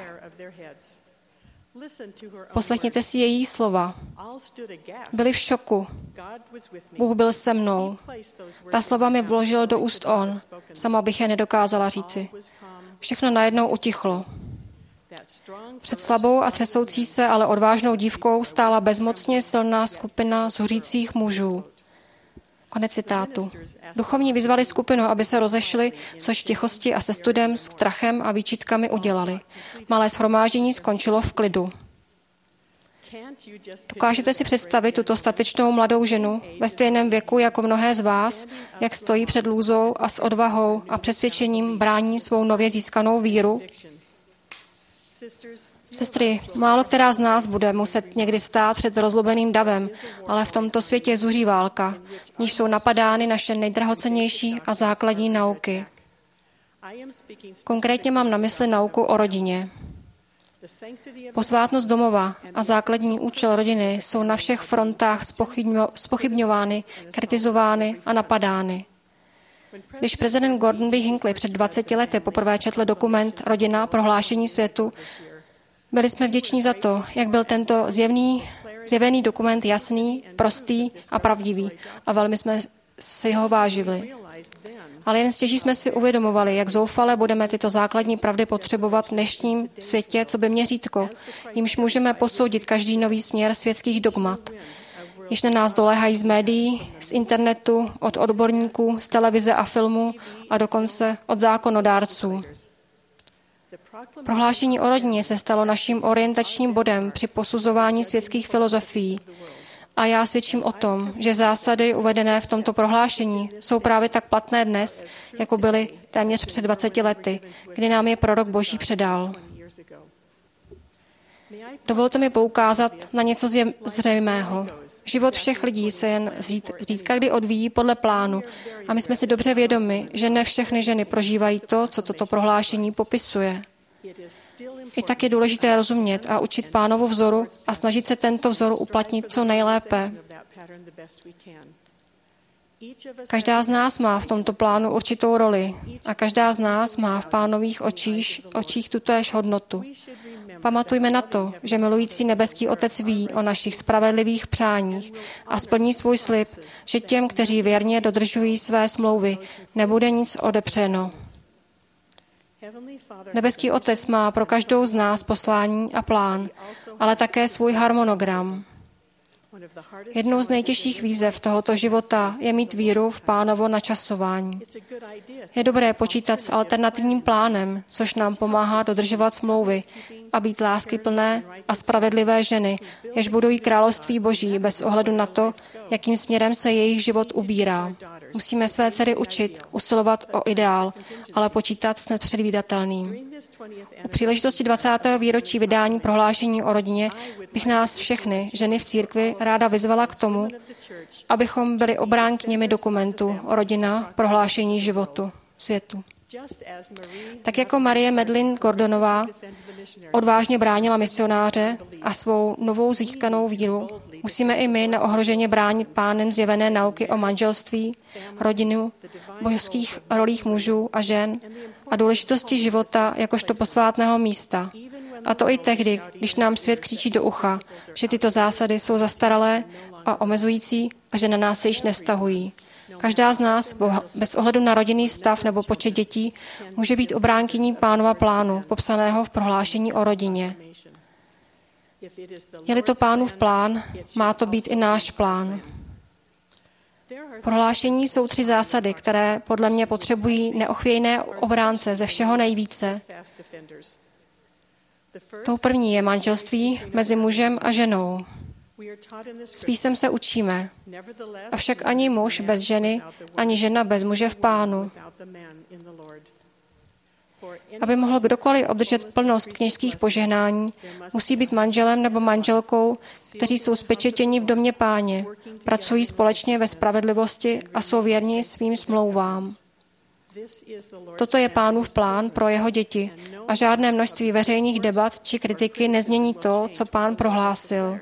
Poslechněte si její slova. Byli v šoku. Bůh byl se mnou. Ta slova mi vložil do úst on. Sama bych je nedokázala říci. Všechno najednou utichlo. Před slabou a třesoucí se, ale odvážnou dívkou stála bezmocně silná skupina zuřících mužů. Konec citátu. Duchovní vyzvali skupinu, aby se rozešli, což v tichosti a se studem, strachem a výčitkami udělali. Malé shromáždění skončilo v klidu. Dokážete si představit tuto statečnou mladou ženu ve stejném věku jako mnohé z vás, jak stojí před lůzou a s odvahou a přesvědčením brání svou nově získanou víru? Sestry, málo která z nás bude muset někdy stát před rozlobeným davem, ale v tomto světě zuří válka, v níž jsou napadány naše nejdrahocennější a základní nauky. Konkrétně mám na mysli nauku o rodině. Posvátnost domova a základní účel rodiny jsou na všech frontách zpochybňovány, kritizovány a napadány. Když prezident Gordon B. Hinckley před 20 lety poprvé četl dokument Rodina, prohlášení světu, byli jsme vděční za to, jak byl tento zjevený dokument jasný, prostý a pravdivý, a velmi jsme si ho vážili. Ale jen stěží jsme si uvědomovali, jak zoufale budeme tyto základní pravdy potřebovat v dnešním světě, co by měřítko, jimž můžeme posoudit každý nový směr světských dogmat. Již na nás doléhají z médií, z internetu, od odborníků, z televize a filmu a dokonce od zákonodárců. Prohlášení o rodině se stalo naším orientačním bodem při posuzování světských filozofií. A já svědčím o tom, že zásady uvedené v tomto prohlášení jsou právě tak platné dnes, jako byly téměř před 20 lety, kdy nám je prorok Boží předal. Dovolte mi poukázat na něco zřejmého. Život všech lidí se jen zřídka kdy odvíjí podle plánu a my jsme si dobře vědomi, že ne všechny ženy prožívají to, co toto prohlášení popisuje. I tak je důležité rozumět a učit Pánovu vzoru a snažit se tento vzor uplatnit co nejlépe. Každá z nás má v tomto plánu určitou roli a každá z nás má v Pánových očích tutéž hodnotu. Pamatujme na to, že milující nebeský Otec ví o našich spravedlivých přáních a splní svůj slib, že těm, kteří věrně dodržují své smlouvy, nebude nic odepřeno. Nebeský Otec má pro každou z nás poslání a plán, ale také svůj harmonogram. Jednou z nejtěžších výzev tohoto života je mít víru v Pánovo načasování. Je dobré počítat s alternativním plánem, což nám pomáhá dodržovat smlouvy a být láskyplné a spravedlivé ženy, jež budují království Boží bez ohledu na to, jakým směrem se jejich život ubírá. Musíme své dcery učit, usilovat o ideál, ale počítat s nepředvídatelným. U příležitosti 20. výročí vydání prohlášení o rodině bych nás všechny, ženy v církvi, ráda vyzvala k tomu, abychom byli obránkyněmi dokumentu Rodina, prohlášení životu, světu. Tak jako Marie Medlin Gordonová odvážně bránila misionáře a svou novou získanou víru, musíme i my neohroženě bránit Pánem zjevené nauky o manželství, rodinu, božských rolích mužů a žen a důležitosti života jakožto posvátného místa, A to i tehdy, když nám svět křičí do ucha, že tyto zásady jsou zastaralé a omezující a že na nás se již nevztahují. Každá z nás, bez ohledu na rodinný stav nebo počet dětí, může být obránkyní Pánova plánu, popsaného v prohlášení o rodině. Je-li to Pánův plán, má to být i náš plán. Prohlášení jsou 3 zásady, které podle mě potřebují neochvějné obránce ze všeho nejvíce. Tou první je manželství mezi mužem a ženou. S písmem se učíme. Avšak ani muž bez ženy, ani žena bez muže v Pánu. Aby mohl kdokoliv obdržet plnost kněžských požehnání, musí být manželem nebo manželkou, kteří jsou spečetěni v domě Páně, pracují společně ve spravedlivosti a jsou věrni svým smlouvám. Toto je Pánův plán pro jeho děti a žádné množství veřejných debat či kritiky nezmění to, co Pán prohlásil.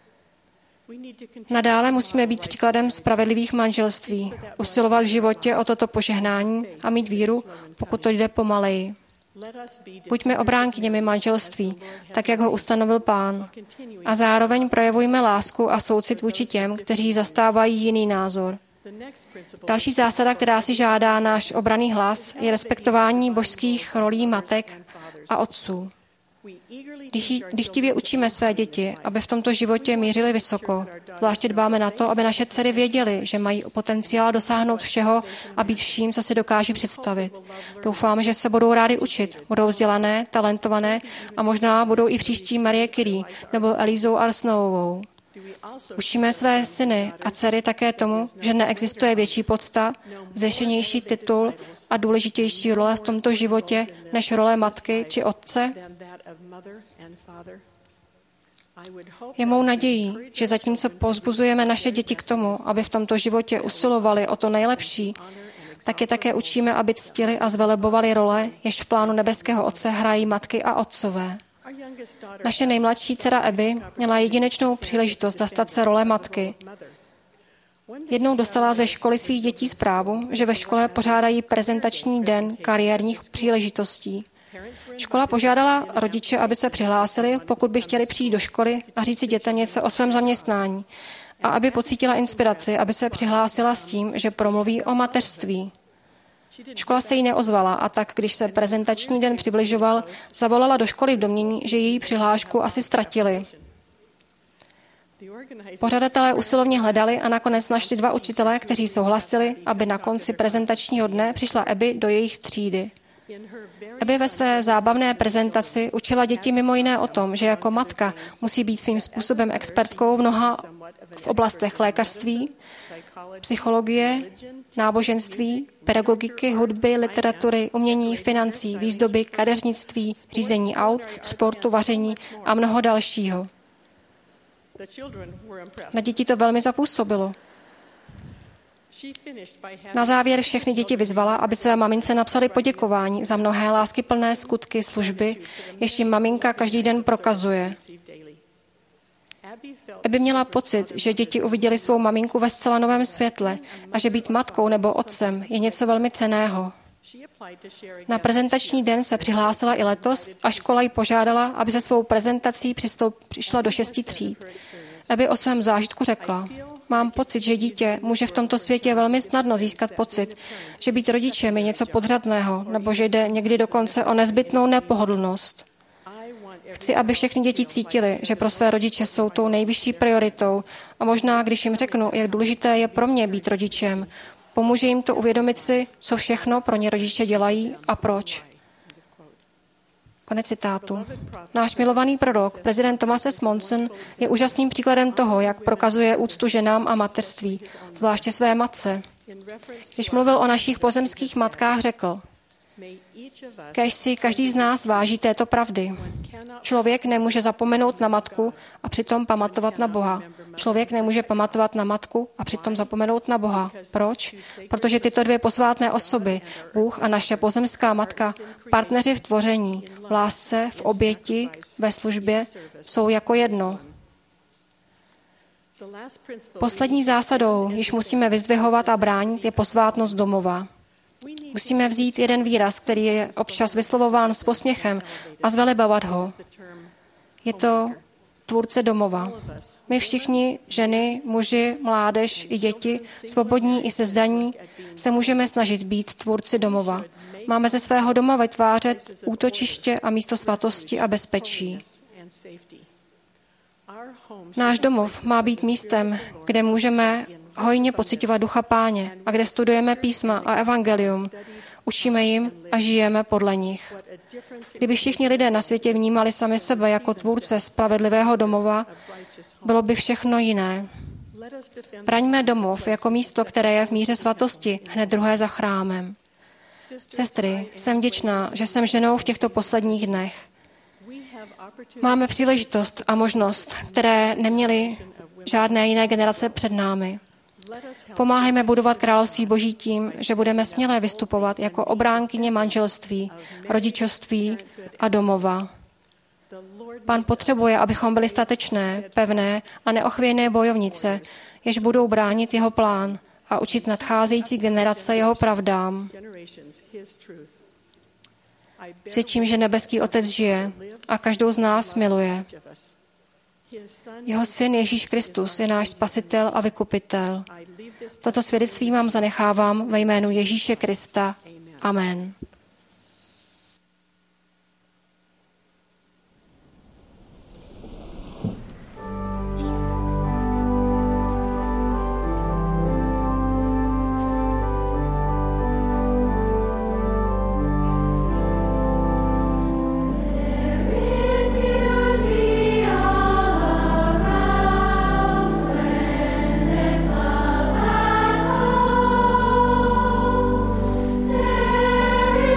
Nadále musíme být příkladem spravedlivých manželství, usilovat v životě o toto požehnání a mít víru, pokud to jde pomaleji. Buďme obránkyněmi manželství, tak jak ho ustanovil Pán. A zároveň projevujme lásku a soucit vůči těm, kteří zastávají jiný názor. Další zásada, která si žádá náš obranný hlas, je respektování božských rolí matek a otců. Dychtivě učíme své děti, aby v tomto životě mířili vysoko. Zvláště dbáme na to, aby naše dcery věděly, že mají potenciál dosáhnout všeho a být vším, co si dokáží představit. Doufáme, že se budou rády učit, budou vzdělané, talentované a možná budou i příští Marie Curie nebo Elizou Arsnovou. Učíme své syny a dcery také tomu, že neexistuje větší podsta, vznešenější titul a důležitější role v tomto životě než role matky či otce. Je mou nadějí, že zatímco povzbuzujeme naše děti k tomu, aby v tomto životě usilovali o to nejlepší, tak je také učíme, aby ctili a zvelebovali role, jež v plánu nebeského Otce hrají matky a otcové. Naše nejmladší dcera Abby měla jedinečnou příležitost zastat se role matky. Jednou dostala ze školy svých dětí zprávu, že ve škole pořádají prezentační den kariérních příležitostí. Škola požádala rodiče, aby se přihlásili, pokud by chtěli přijít do školy a říci dětem něco o svém zaměstnání. A aby pocítila inspiraci, aby se přihlásila s tím, že promluví o mateřství. Škola se jí neozvala a tak, když se prezentační den přibližoval, zavolala do školy v domnění, že její přihlášku asi ztratili. Pořadatelé usilovně hledali a nakonec našli 2 učitelé, kteří souhlasili, aby na konci prezentačního dne přišla Abby do jejich třídy. Abby ve své zábavné prezentaci učila děti mimo jiné o tom, že jako matka musí být svým způsobem expertkou v oblastech lékařství, psychologie, náboženství, pedagogiky, hudby, literatury, umění, financí, výzdoby, kadeřnictví, řízení aut, sportu, vaření a mnoho dalšího. Na děti to velmi zapůsobilo. Na závěr všechny děti vyzvala, aby své mamince napsali poděkování za mnohé láskyplné skutky služby, jež jim maminka každý den prokazuje. Abby měla pocit, že děti uviděly svou maminku ve zcela novém světle a že být matkou nebo otcem je něco velmi cenného. Na prezentační den se přihlásila i letos a škola ji požádala, aby se svou prezentací přišla do 6 tříd. Abby o svém zážitku řekla: Mám pocit, že dítě může v tomto světě velmi snadno získat pocit, že být rodičem je něco podřadného, nebo že jde někdy dokonce o nezbytnou nepohodlnost. Chci, aby všechny děti cítily, že pro své rodiče jsou tou nejvyšší prioritou a možná, když jim řeknu, jak důležité je pro mě být rodičem, pomůže jim to uvědomit si, co všechno pro ně rodiče dělají a proč. Konec citátu. Náš milovaný prorok, prezident Thomas S. Monson, je úžasným příkladem toho, jak prokazuje úctu ženám a mateřství, zvláště své matce. Když mluvil o našich pozemských matkách, řekl: Kéž si každý z nás váží této pravdy. Člověk nemůže zapomenout na matku a přitom pamatovat na Boha. Člověk nemůže pamatovat na matku a přitom zapomenout na Boha. Proč? Protože tyto 2 posvátné osoby, Bůh a naše pozemská matka, partneři v tvoření, v lásce, v oběti, ve službě, jsou jako jedno. Poslední zásadou, již musíme vyzdvihovat a bránit, je posvátnost domova. Musíme vzít jeden výraz, který je občas vyslovován s posměchem, a zvelebovat ho. Je to tvůrce domova. My všichni, ženy, muži, mládež i děti, svobodní i sezdaní, se můžeme snažit být tvůrci domova. Máme ze svého domova vytvářet útočiště a místo svatosti a bezpečí. Náš domov má být místem, kde můžeme hojně pociťovat ducha Páně a kde studujeme písma a evangelium, učíme jim a žijeme podle nich. Kdyby všichni lidé na světě vnímali sami sebe jako tvůrce spravedlivého domova, bylo by všechno jiné. Braňme domov jako místo, které je v míře svatosti, hned druhé za chrámem. Sestry, jsem vděčná, že jsem ženou v těchto posledních dnech. Máme příležitost a možnost, které neměly žádné jiné generace před námi. Pomáhejme budovat království Boží tím, že budeme směle vystupovat jako obránkyně manželství, rodičovství a domova. Pán potřebuje, abychom byli statečné, pevné a neochvějné bojovnice, jež budou bránit jeho plán a učit nadcházející generace jeho pravdám. Svědčím, že nebeský Otec žije a každou z nás miluje. Jeho syn Ježíš Kristus je náš spasitel a vykupitel. Toto svědectví vám zanechávám ve jménu Ježíše Krista. Amen. There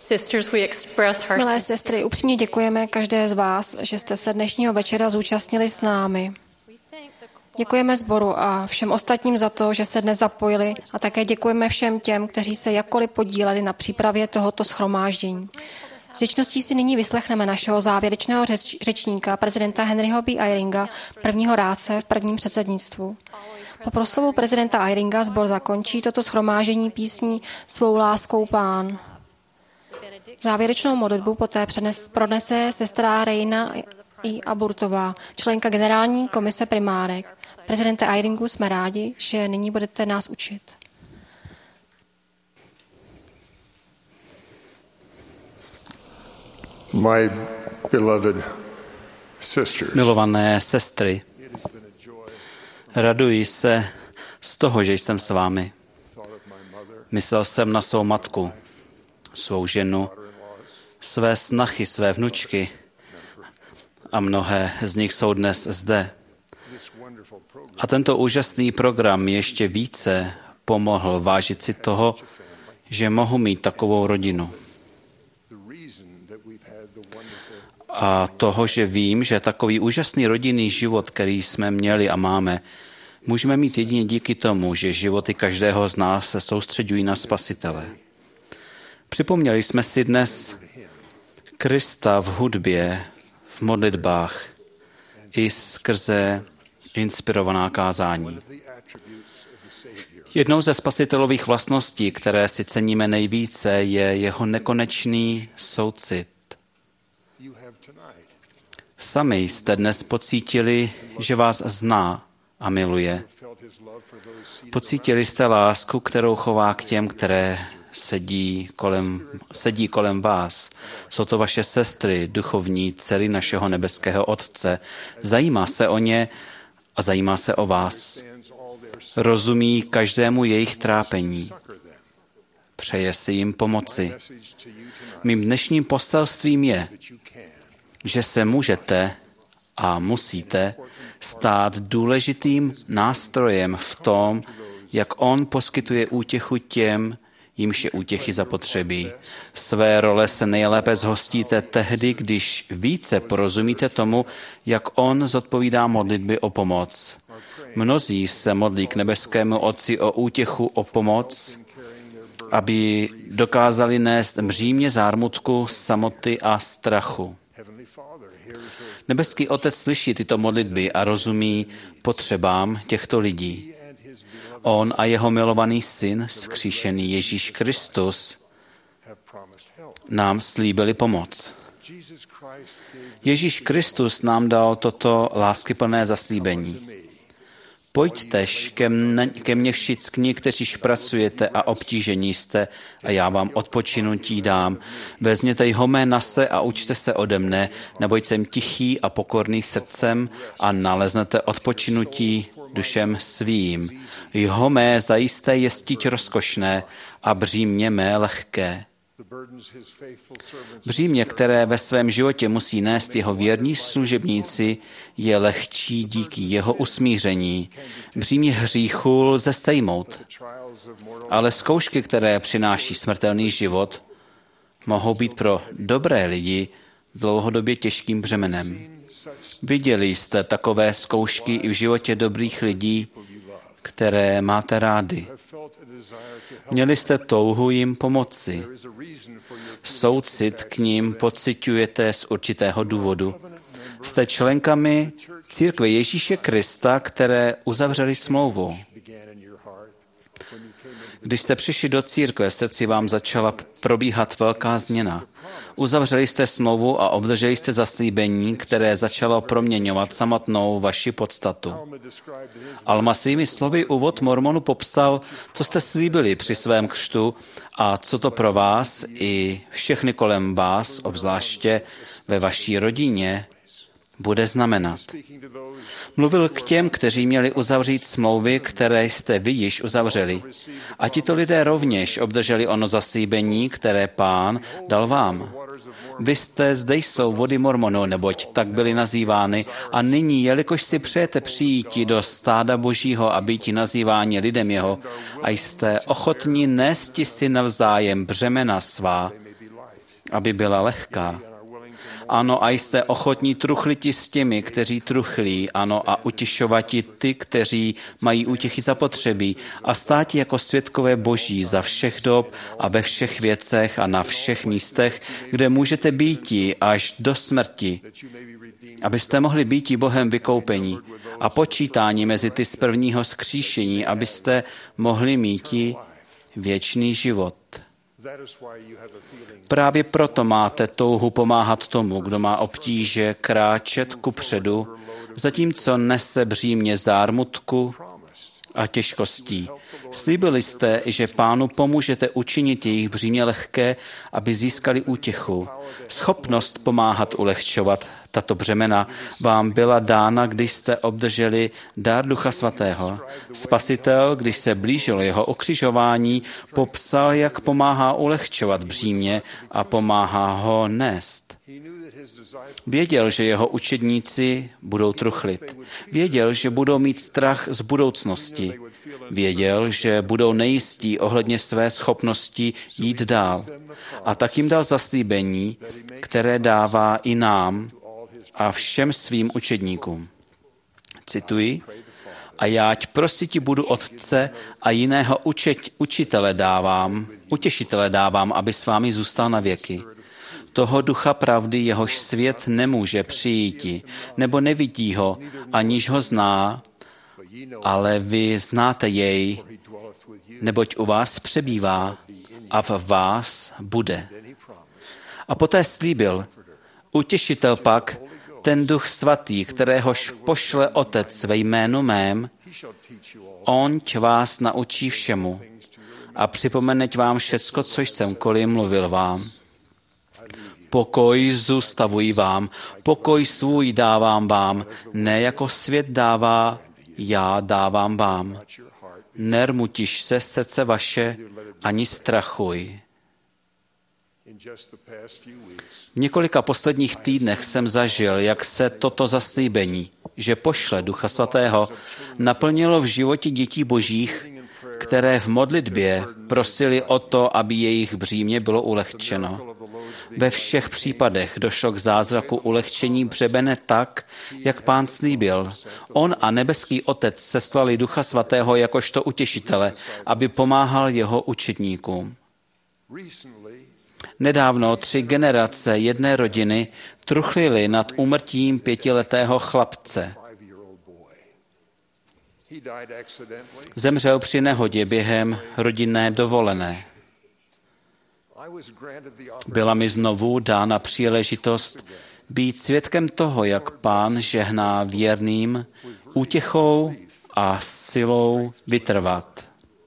Sisters, we express our Milé sestry, upřímně děkujeme každé z vás, že jste se dnešního večera zúčastnili s námi. Děkujeme sboru a všem ostatním za to, že se dnes zapojili a také děkujeme všem těm, kteří se jakkoliv podíleli na přípravě tohoto shromáždění. S vděčností si nyní vyslechneme našeho závěrečného řečníka, prezidenta Henryho B. Eyringa, prvního rádce v prvním předsednictvu. Po proslovu prezidenta Eyringa sbor zakončí toto shromáždění písní Svou láskou Pán. Závěrečnou modlitbu poté pronese sestra Reina I. Aburtová, členka generální komise primárek. Prezidente Eyringu, jsme rádi, že nyní budete nás učit. My beloved sisters, milované sestry, raduji se z toho, že jsem s vámi. Myslel jsem na svou matku, svou ženu, své snachy, své vnučky a mnohé z nich jsou dnes zde. A tento úžasný program ještě více pomohl vážit si toho, že mohu mít takovou rodinu. A toho, že vím, že takový úžasný rodinný život, který jsme měli a máme, můžeme mít jedině díky tomu, že životy každého z nás se soustředují na Spasitele. Připomněli jsme si dnes Krista v hudbě, v modlitbách i skrze inspirovaná kázání. Jednou ze Spasitelových vlastností, které si ceníme nejvíce, je jeho nekonečný soucit. Sami jste dnes pocítili, že vás zná a miluje. Pocítili jste lásku, kterou chová k těm, které sedí kolem vás. Jsou to vaše sestry, duchovní dcery našeho nebeského Otce. Zajímá se o ně a zajímá se o vás. Rozumí každému jejich trápení. Přeje si jim pomoci. Mým dnešním poselstvím je, že se můžete a musíte stát důležitým nástrojem v tom, jak on poskytuje útěchu těm, jimž je útěchy zapotřebí. Své role se nejlépe zhostíte tehdy, když více porozumíte tomu, jak on zodpovídá modlitby o pomoc. Mnozí se modlí k nebeskému Otci o útěchu, o pomoc, aby dokázali nést břímě zármutku, samoty a strachu. Nebeský Otec slyší tyto modlitby a rozumí potřebám těchto lidí. On a jeho milovaný syn, vzkříšený Ježíš Kristus, nám slíbili pomoc. Ježíš Kristus nám dal toto láskyplné zaslíbení. Pojďtež ke mně všichni, kteří pracujete a obtížení jste, a já vám odpočinutí dám. Vezměte jeho mé nase a učte se ode mne, neboť jsem tichý a pokorný srdcem a naleznete odpočinutí dušem svým. Jeho mé zajisté je stíť rozkošné a břímě mé lehké. Břímě, které ve svém životě musí nést jeho věrní služebníci, je lehčí díky jeho usmíření. Břímě hříchu lze sejmout, ale zkoušky, které přináší smrtelný život, mohou být pro dobré lidi dlouhodobě těžkým břemenem. Viděli jste takové zkoušky i v životě dobrých lidí, které máte rádi. Měli jste touhu jim pomoci. Soucit k ním pociťujete z určitého důvodu. Jste členkami církve Ježíše Krista, které uzavřeli smlouvu. Když jste přišli do církve, v srdci vám začala probíhat velká změna. Uzavřeli jste smlouvu a obdrželi jste zaslíbení, které začalo proměňovat samotnou vaši podstatu. Alma svými slovy úvod Mormonu popsal, co jste slíbili při svém křtu a co to pro vás i všechny kolem vás, obzvláště ve vaší rodině, bude znamenat. Mluvil k těm, kteří měli uzavřít smlouvy, které jste vy již uzavřeli. A tito lidé rovněž obdrželi ono zaslíbení, které Pán dal vám. Vy jste, zde jsou vody Mormonu, neboť tak byly nazývány, a nyní, jelikož si přejete přijít do stáda Božího a býti nazýváni lidem jeho, a jste ochotní nésti si navzájem břemena svá, aby byla lehká. Ano, a jste ochotní truchliti s těmi, kteří truchlí, ano, a utěšovati ty, kteří mají útěchy zapotřebí, a státi jako svědkové Boží za všech dob a ve všech věcech a na všech místech, kde můžete býti až do smrti, abyste mohli býti Bohem vykoupení a počítání mezi ty z prvního vzkříšení, abyste mohli míti věčný život. Právě proto máte touhu pomáhat tomu, kdo má obtíže, kráčet kupředu, zatímco nese břímě zármutku a těžkostí. Slíbili jste, že Pánu pomůžete učinit jejich břímě lehké, aby získali útěchu. Schopnost pomáhat ulehčovat tato břemena vám byla dána, když jste obdrželi dar Ducha Svatého. Spasitel, když se blížilo jeho ukřižování, popsal, jak pomáhá ulehčovat břímě a pomáhá ho nést. Věděl, že jeho učedníci budou truchlit. Věděl, že budou mít strach z budoucnosti. Věděl, že budou nejistí ohledně své schopnosti jít dál. A tak jim dal zaslíbení, které dává i nám a všem svým učedníkům. Cituji: a jáť prositi budu Otce a jiného utěšitele dávám, aby s vámi zůstal na věky. Toho Ducha pravdy, jehož svět nemůže přijíti, nebo nevidí ho, aniž ho zná, ale vy znáte jej, neboť u vás přebývá a v vás bude. A poté slíbil: utěšitel pak, ten Duch Svatý, kteréhož pošle Otec ve jménu mém, onť vás naučí všemu a připomeneť vám všecko, co jsem mluvil vám. Pokoj zůstavuji vám, pokoj svůj dávám vám, ne jako svět dává, já dávám vám. Nermutiš se srdce vaše, ani strachuj. V několika posledních týdnech jsem zažil, jak se toto zaslíbení, že pošle Ducha Svatého, naplnilo v životě dětí Božích, které v modlitbě prosili o to, aby jejich břímě bylo ulehčeno. Ve všech případech došlo k zázraku ulehčení břemene tak, jak Pán slíbil. On a nebeský Otec seslali Ducha Svatého jakožto utěšitele, aby pomáhal jeho učedníkům. Nedávno 3 generace jedné rodiny truchlily nad úmrtím 5letého chlapce. Zemřel při nehodě během rodinné dovolené. Byla mi znovu dána příležitost být svědkem toho, jak Pán žehná věrným útěchou a silou vytrvat.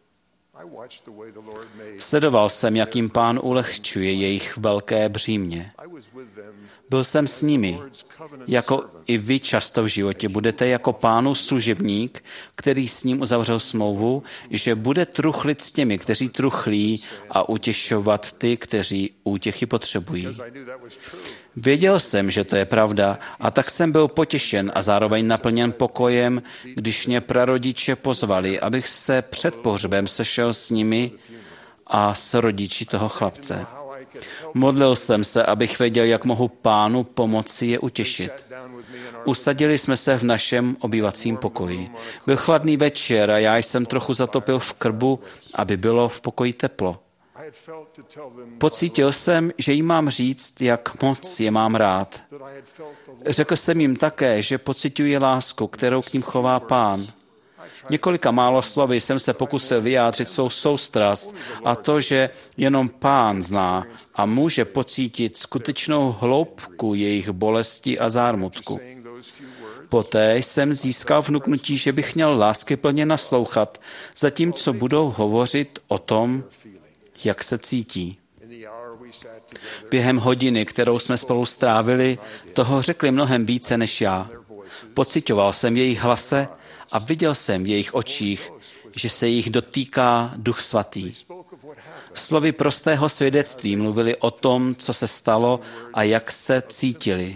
Sledoval jsem, jak jim Pán ulehčuje jejich velké břímě. Byl jsem s nimi, jako i vy často v životě budete jako Pánův služebník, který s ním uzavřel smlouvu, že bude truchlit s těmi, kteří truchlí, a utěšovat ty, kteří útěchy potřebují. Věděl jsem, že to je pravda, a tak jsem byl potěšen a zároveň naplněn pokojem, když mě prarodiče pozvali, abych se před pohřbem sešel s nimi a s rodiči toho chlapce. Modlil jsem se, abych věděl, jak mohu Pánu pomoci je utěšit. Usadili jsme se v našem obývacím pokoji. Byl chladný večer a já jsem trochu zatopil v krbu, aby bylo v pokoji teplo. Pocítil jsem, že jim mám říct, jak moc je mám rád. Řekl jsem jim také, že pociťuji lásku, kterou k ním chová Pán. Několika málo slovy jsem se pokusil vyjádřit svou soustrast a to, že jenom Pán zná a může pocítit skutečnou hloubku jejich bolesti a zármutku. Poté jsem získal vnuknutí, že bych měl láskyplně naslouchat, zatímco budou hovořit o tom, jak se cítí. Během hodiny, kterou jsme spolu strávili, toho řekli mnohem více než já. Pociťoval jsem jejich hlase a viděl jsem v jejich očích, že se jich dotýká Duch Svatý. Slovy prostého svědectví mluvili o tom, co se stalo a jak se cítili.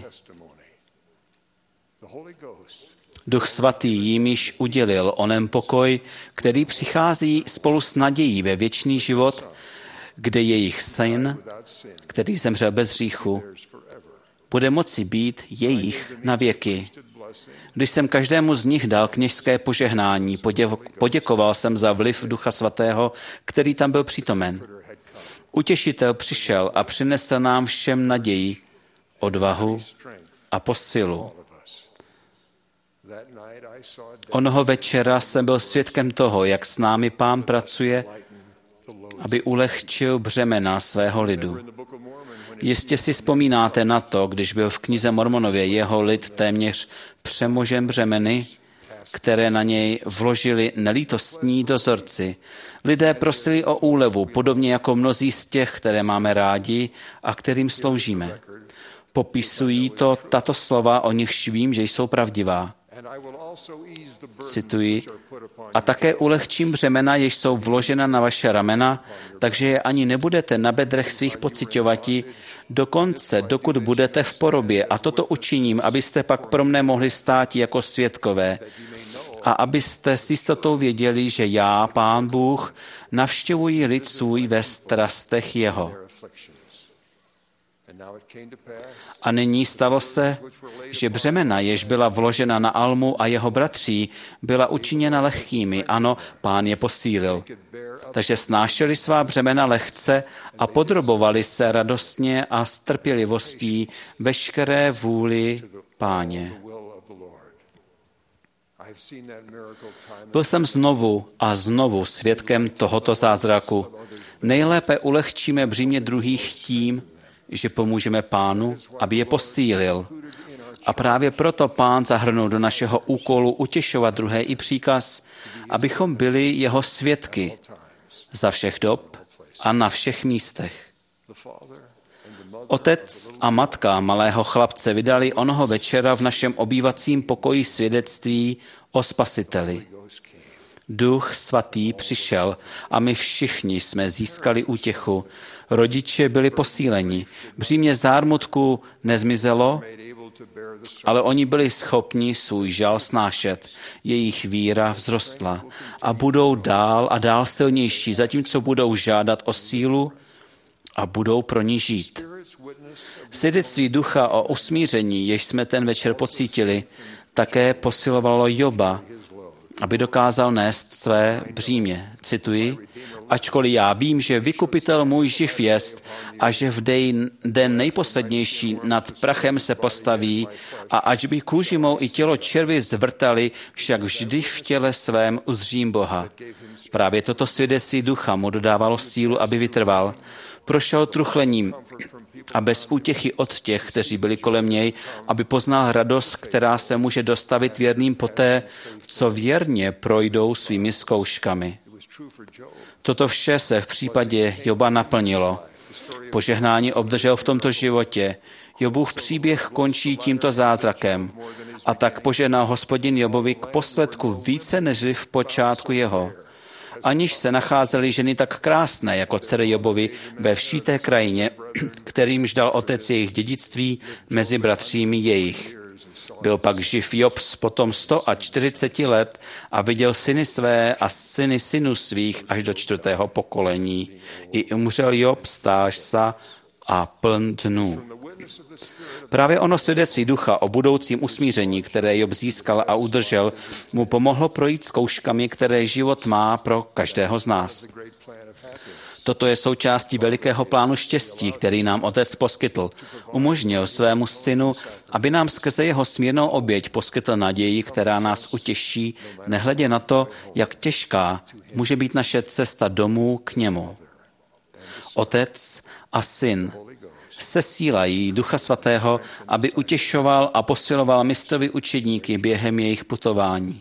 Duch Svatý jim již udělil onen pokoj, který přichází spolu s nadějí ve věčný život, kde jejich syn, který zemřel bez hříchu, bude moci být jejich na věky. Když jsem každému z nich dal kněžské požehnání, poděkoval jsem za vliv Ducha Svatého, který tam byl přítomen. Utěšitel přišel a přinesl nám všem naději, odvahu a posilu. Onoho večera jsem byl svědkem toho, jak s námi Pán pracuje, aby ulehčil břemena svého lidu. Jistě si vzpomínáte na to, když byl v knize Mormonově jeho lid téměř přemožen břemeny, které na něj vložili nelítostní dozorci. Lidé prosili o úlevu, podobně jako mnozí z těch, které máme rádi a kterým sloužíme. Popisují to tato slova, o nichž vím, že jsou pravdivá. Cituji, a také ulehčím břemena, jež jsou vložena na vaše ramena, takže je ani nebudete na bedrech svých pociťovati, dokonce, dokud budete v porobě. A toto učiním, abyste pak pro mne mohli stát jako svědkové. A abyste s jistotou věděli, že já, Pán Bůh, navštěvuji lid svůj ve strastech jeho. A nyní stalo se, že břemena, jež byla vložena na Almu a jeho bratří, byla učiněna lehkými. Ano, Pán je posílil. Takže snášeli svá břemena lehce a podrobovali se radostně a s trpělivostí veškeré vůli Páně. Byl jsem znovu a znovu svědkem tohoto zázraku. Nejlépe ulehčíme břímě druhých tím, že pomůžeme Pánu, aby je posílil. A právě proto Pán zahrnul do našeho úkolu utěšovat druhé i příkaz, abychom byli jeho svědky za všech dob a na všech místech. Otec a matka malého chlapce vydali onoho večera v našem obývacím pokoji svědectví o Spasiteli. Duch Svatý přišel a my všichni jsme získali útěchu. Rodiče byli posíleni. Břímě zármutku nezmizelo, ale oni byli schopni svůj žal snášet. Jejich víra vzrostla a budou dál a dál silnější, zatímco budou žádat o sílu a budou pro ní žít. Svědectví Ducha o usmíření, jež jsme ten večer pocítili, také posilovalo Joba, aby dokázal nést své břímě. Cituji, ačkoliv já vím, že vykupitel můj živ jest a že v den nejposlednější nad prachem se postaví a ač by kůži mou i tělo červy zvrtali, však vždy v těle svém uzřím Boha. Právě toto svědectví Ducha mu dodávalo sílu, aby vytrval. Prošel truchlením a bez útěchy od těch, kteří byli kolem něj, aby poznal radost, která se může dostavit věrným poté, co věrně projdou svými zkouškami. Toto vše se v případě Joba naplnilo. Požehnání obdržel v tomto životě. Jobův příběh končí tímto zázrakem. A tak požehnal Hospodin Jobovi k posledku více než v počátku jeho. Aniž se nacházely ženy tak krásné jako dcery Jobovi ve vší té krajině, kterýmž dal otec jejich dědictví mezi bratřími jejich. Byl pak živ Job potom 140 let a viděl syny své a syny synů svých až do 4. pokolení. I umřel Job stážsa a pln dnů. Právě ono svědectví Ducha o budoucím usmíření, které Job získal a udržel, mu pomohlo projít zkouškami, které život má pro každého z nás. Toto je součástí velikého plánu štěstí, který nám Otec poskytl. Umožnil svému synu, aby nám skrze jeho smírnou oběť poskytl naději, která nás utěší, nehledě na to, jak těžká může být naše cesta domů k němu. Otec a syn sesílají Ducha Svatého, aby utěšoval a posiloval mistrovi učedníky během jejich putování.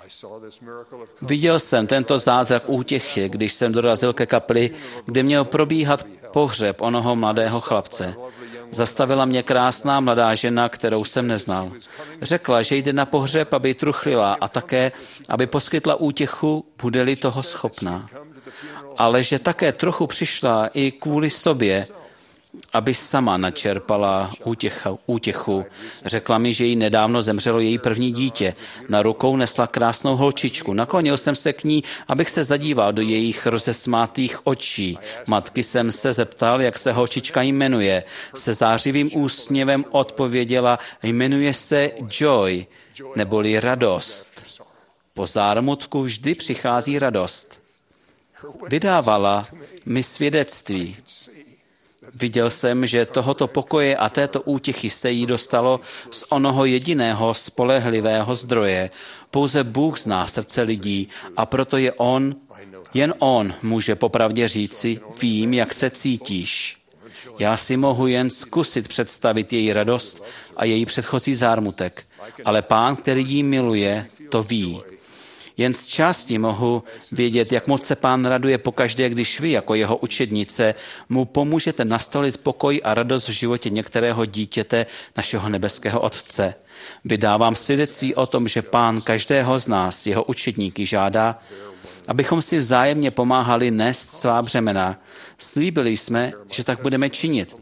Viděl jsem tento zázrak útěchy, když jsem dorazil ke kapli, kde měl probíhat pohřeb onoho mladého chlapce. Zastavila mě krásná mladá žena, kterou jsem neznal. Řekla, že jde na pohřeb, aby truchlila a také, aby poskytla útěchu, bude-li toho schopná. Ale že také trochu přišla i kvůli sobě, aby sama načerpala útěchu. Řekla mi, že jí nedávno zemřelo její první dítě. Na rukou nesla krásnou holčičku. Naklonil jsem se k ní, abych se zadíval do jejich rozesmátých očí. Matky jsem se zeptal, jak se holčička jmenuje. Se zářivým úsměvem odpověděla, jmenuje se Joy, neboli radost. Po zármutku vždy přichází radost. Vydávala mi svědectví. Viděl jsem, že tohoto pokoje a této útěchy se jí dostalo z onoho jediného spolehlivého zdroje. Pouze Bůh zná srdce lidí a proto jen On může popravdě říci, vím, jak se cítíš. Já si mohu jen zkusit představit její radost a její předchozí zármutek, ale Pán, který jí miluje, to ví. Jen z části mohu vědět, jak moc se Pán raduje pokaždé, když vy, jako jeho učednice, mu pomůžete nastolit pokoj a radost v životě některého dítěte našeho nebeského Otce. Vydávám svědectví o tom, že Pán každého z nás, jeho učedníky, žádá, abychom si vzájemně pomáhali nést svá břemena. Slíbili jsme, že tak budeme činit.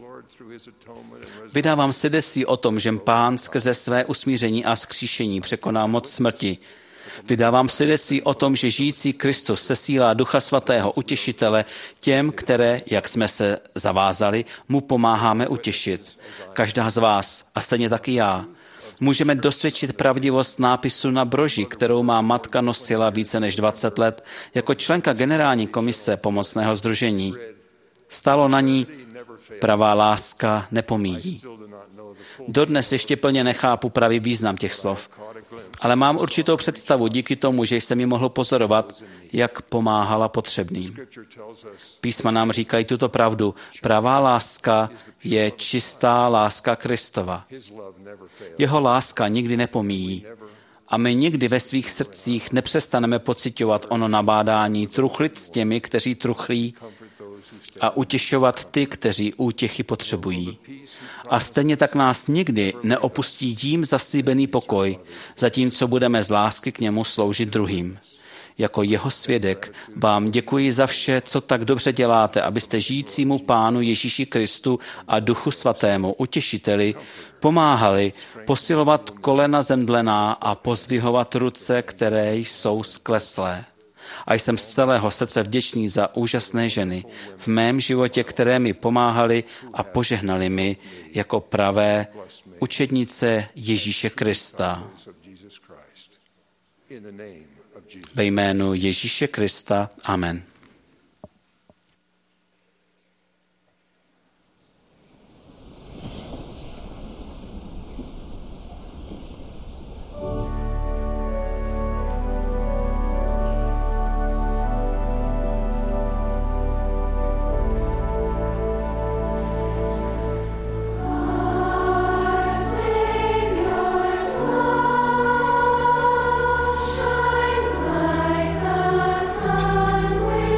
Vydávám svědectví o tom, že Pán skrze své usmíření a vzkříšení překoná moc smrti. Vydávám svědectví o tom, že žijící Kristus sesílá Ducha Svatého utěšitele těm, které, jak jsme se zavázali, mu pomáháme utěšit. Každá z vás, a stejně taky já, můžeme dosvědčit pravdivost nápisu na broži, kterou má matka nosila více než 20 let jako členka generální komise pomocného sdružení. Stalo na ní, pravá láska nepomíjí. Dodnes ještě plně nechápu pravý význam těch slov, ale mám určitou představu díky tomu, že jsem ji mohl pozorovat, jak pomáhala potřebným. Písma nám říkají tuto pravdu. Pravá láska je čistá láska Kristova. Jeho láska nikdy nepomíjí. A my nikdy ve svých srdcích nepřestaneme pociťovat ono nabádání, truchlit s těmi, kteří truchlí, a utěšovat ty, kteří útěchy potřebují. A stejně tak nás nikdy neopustí jím zaslíbený pokoj, zatímco budeme z lásky k němu sloužit druhým. Jako jeho svědek vám děkuji za vše, co tak dobře děláte, abyste žijícímu Pánu Ježíši Kristu a Duchu Svatému, utěšiteli, pomáhali posilovat kolena zemdlená a pozdvihovat ruce, které jsou skleslé. A jsem z celého srdce vděčný za úžasné ženy v mém životě, které mi pomáhaly a požehnali mi jako pravé učednice Ježíše Krista. Ve jménu Ježíše Krista. Amen. Shines like the sun.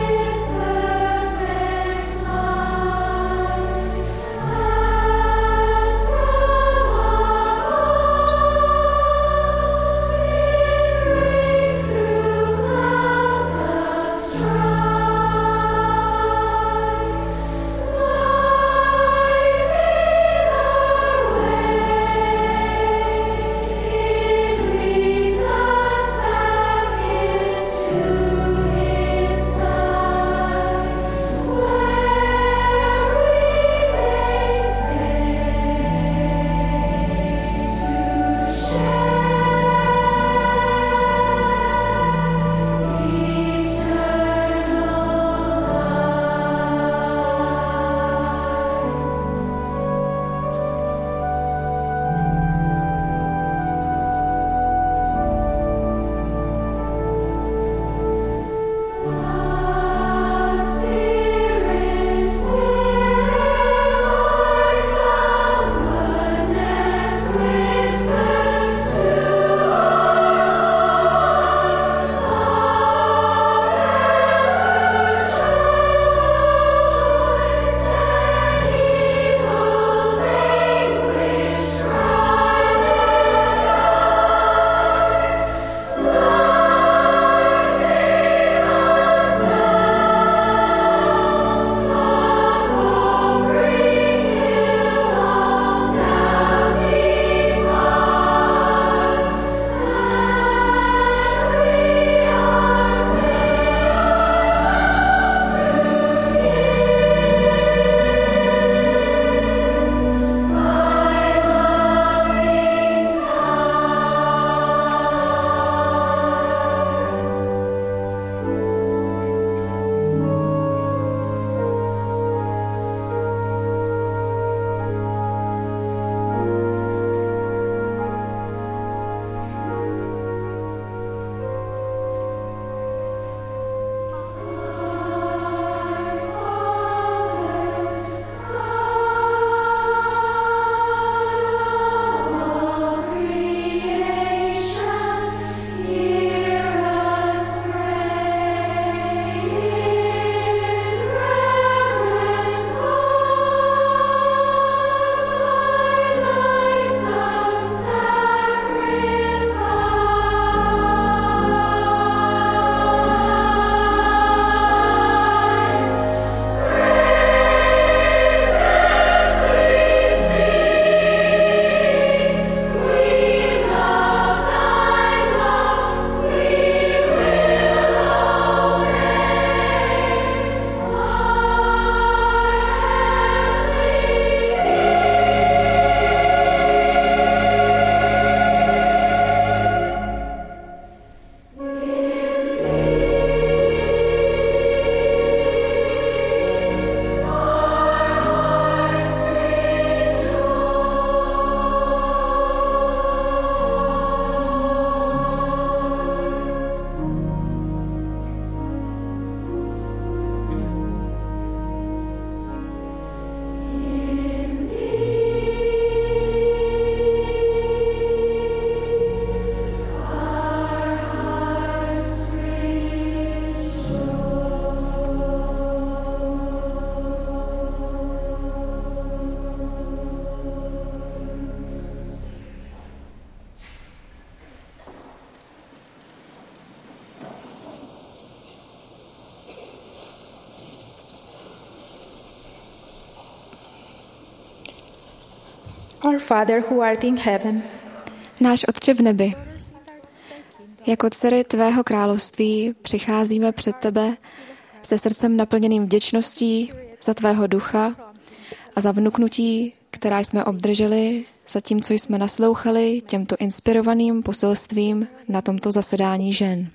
Our Father who art in heaven. Náš Otče v nebi, jako dcery tvého království přicházíme před tebe se srdcem naplněným vděčností za tvého ducha a za vnuknutí, která jsme obdrželi za tím, co jsme naslouchali těmto inspirovaným poselstvím na tomto zasedání žen.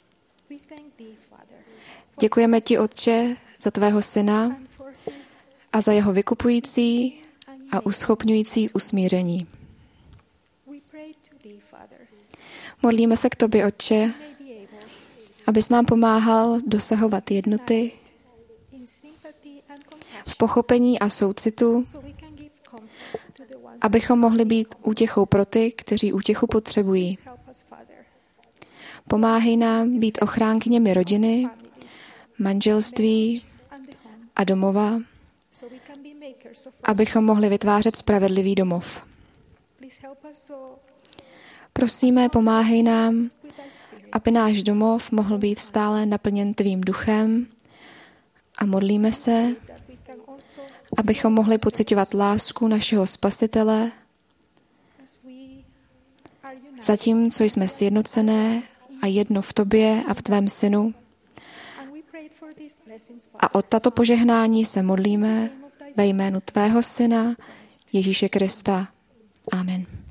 Děkujeme ti, Otče, za tvého syna a za jeho vykupující a uschopňující usmíření. Modlíme se k tobě, Otče, abys nám pomáhal dosahovat jednoty v pochopení a soucitu, abychom mohli být útěchou pro ty, kteří útěchu potřebují. Pomáhej nám být ochránkyněmi rodiny, manželství a domova, abychom mohli vytvářet spravedlivý domov. Prosíme, pomáhej nám, aby náš domov mohl být stále naplněn tvým duchem a modlíme se, abychom mohli pociťovat lásku našeho Spasitele, zatímco jsme sjednocené a jedno v tobě a v tvém synu. A o tato požehnání se modlíme ve jménu tvého syna Ježíše Krista. Amen.